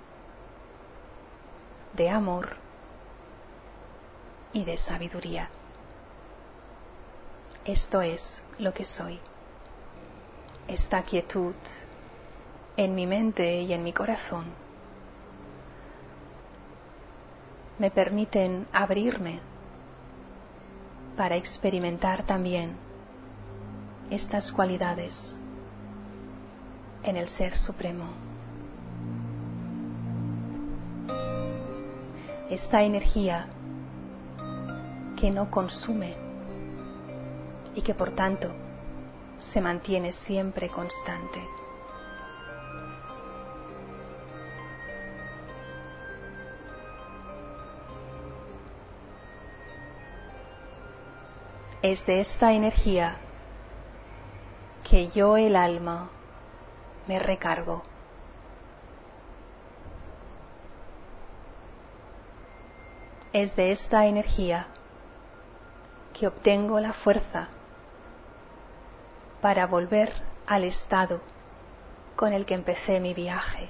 de amor y de sabiduría. Esto es lo que soy. Esta quietud en mi mente y en mi corazón me permiten abrirme para experimentar también estas cualidades en el Ser Supremo. Esta energía que no consume y que por tanto se mantiene siempre constante. Es de esta energía que yo, el alma, me recargo. Es de esta energía que obtengo la fuerza para volver al estado con el que empecé mi viaje.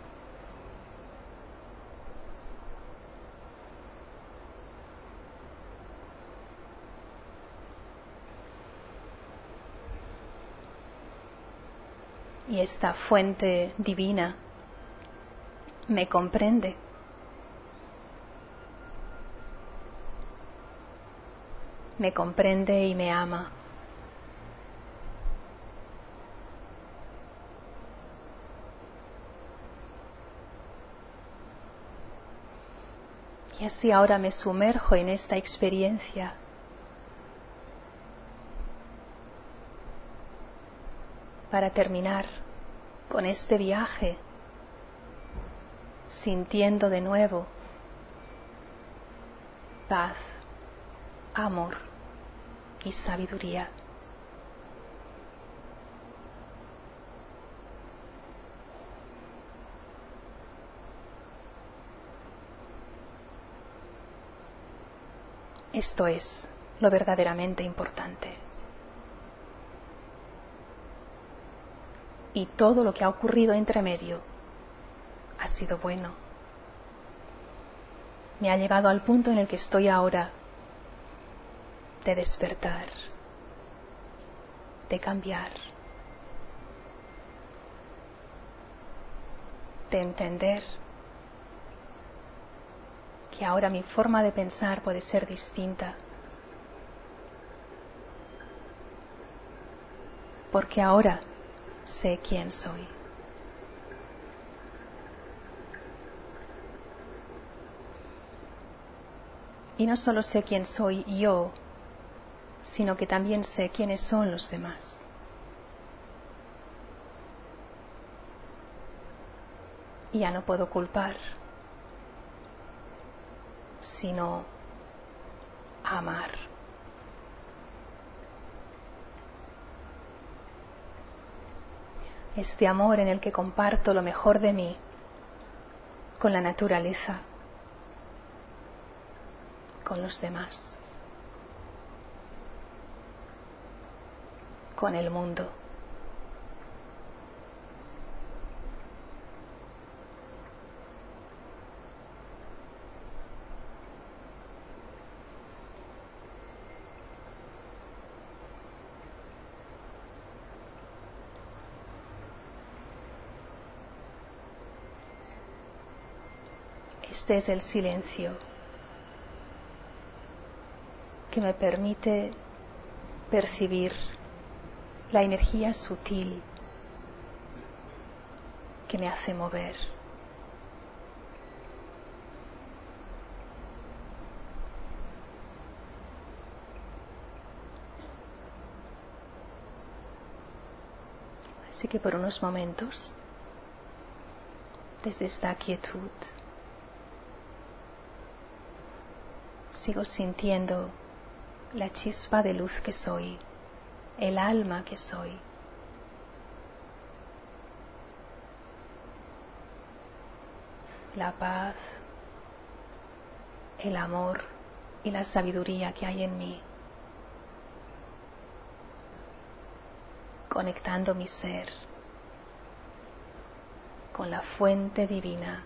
Y esta fuente divina me comprende. Me comprende y me ama. Y así ahora me sumerjo en esta experiencia. Para terminar con este viaje, sintiendo de nuevo paz, amor y sabiduría. Esto es lo verdaderamente importante. Y todo lo que ha ocurrido entre medio ha sido bueno. Me ha llevado al punto en el que estoy ahora, de despertar, de cambiar, de entender que ahora mi forma de pensar puede ser distinta. Porque ahora sé quién soy. Y no solo sé quién soy yo, sino que también sé quiénes son los demás. Y ya no puedo culpar, sino amar. Este amor en el que comparto lo mejor de mí con la naturaleza, con los demás, con el mundo. Este es el silencio que me permite percibir la energía sutil que me hace mover. Así que por unos momentos, desde esta quietud, sigo sintiendo la chispa de luz que soy, el alma que soy. La paz, el amor y la sabiduría que hay en mí, conectando mi ser con la fuente divina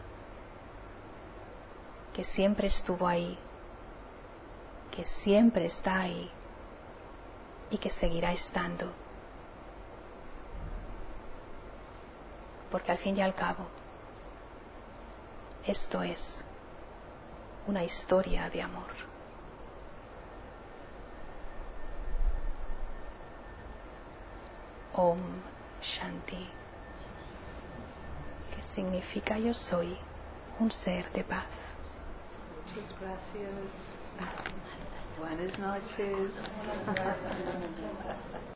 que siempre estuvo ahí, que siempre está ahí y que seguirá estando. Porque al fin y al cabo, esto es una historia de amor. Om Shanti, que significa yo soy un ser de paz. Muchas gracias. Buenas noches.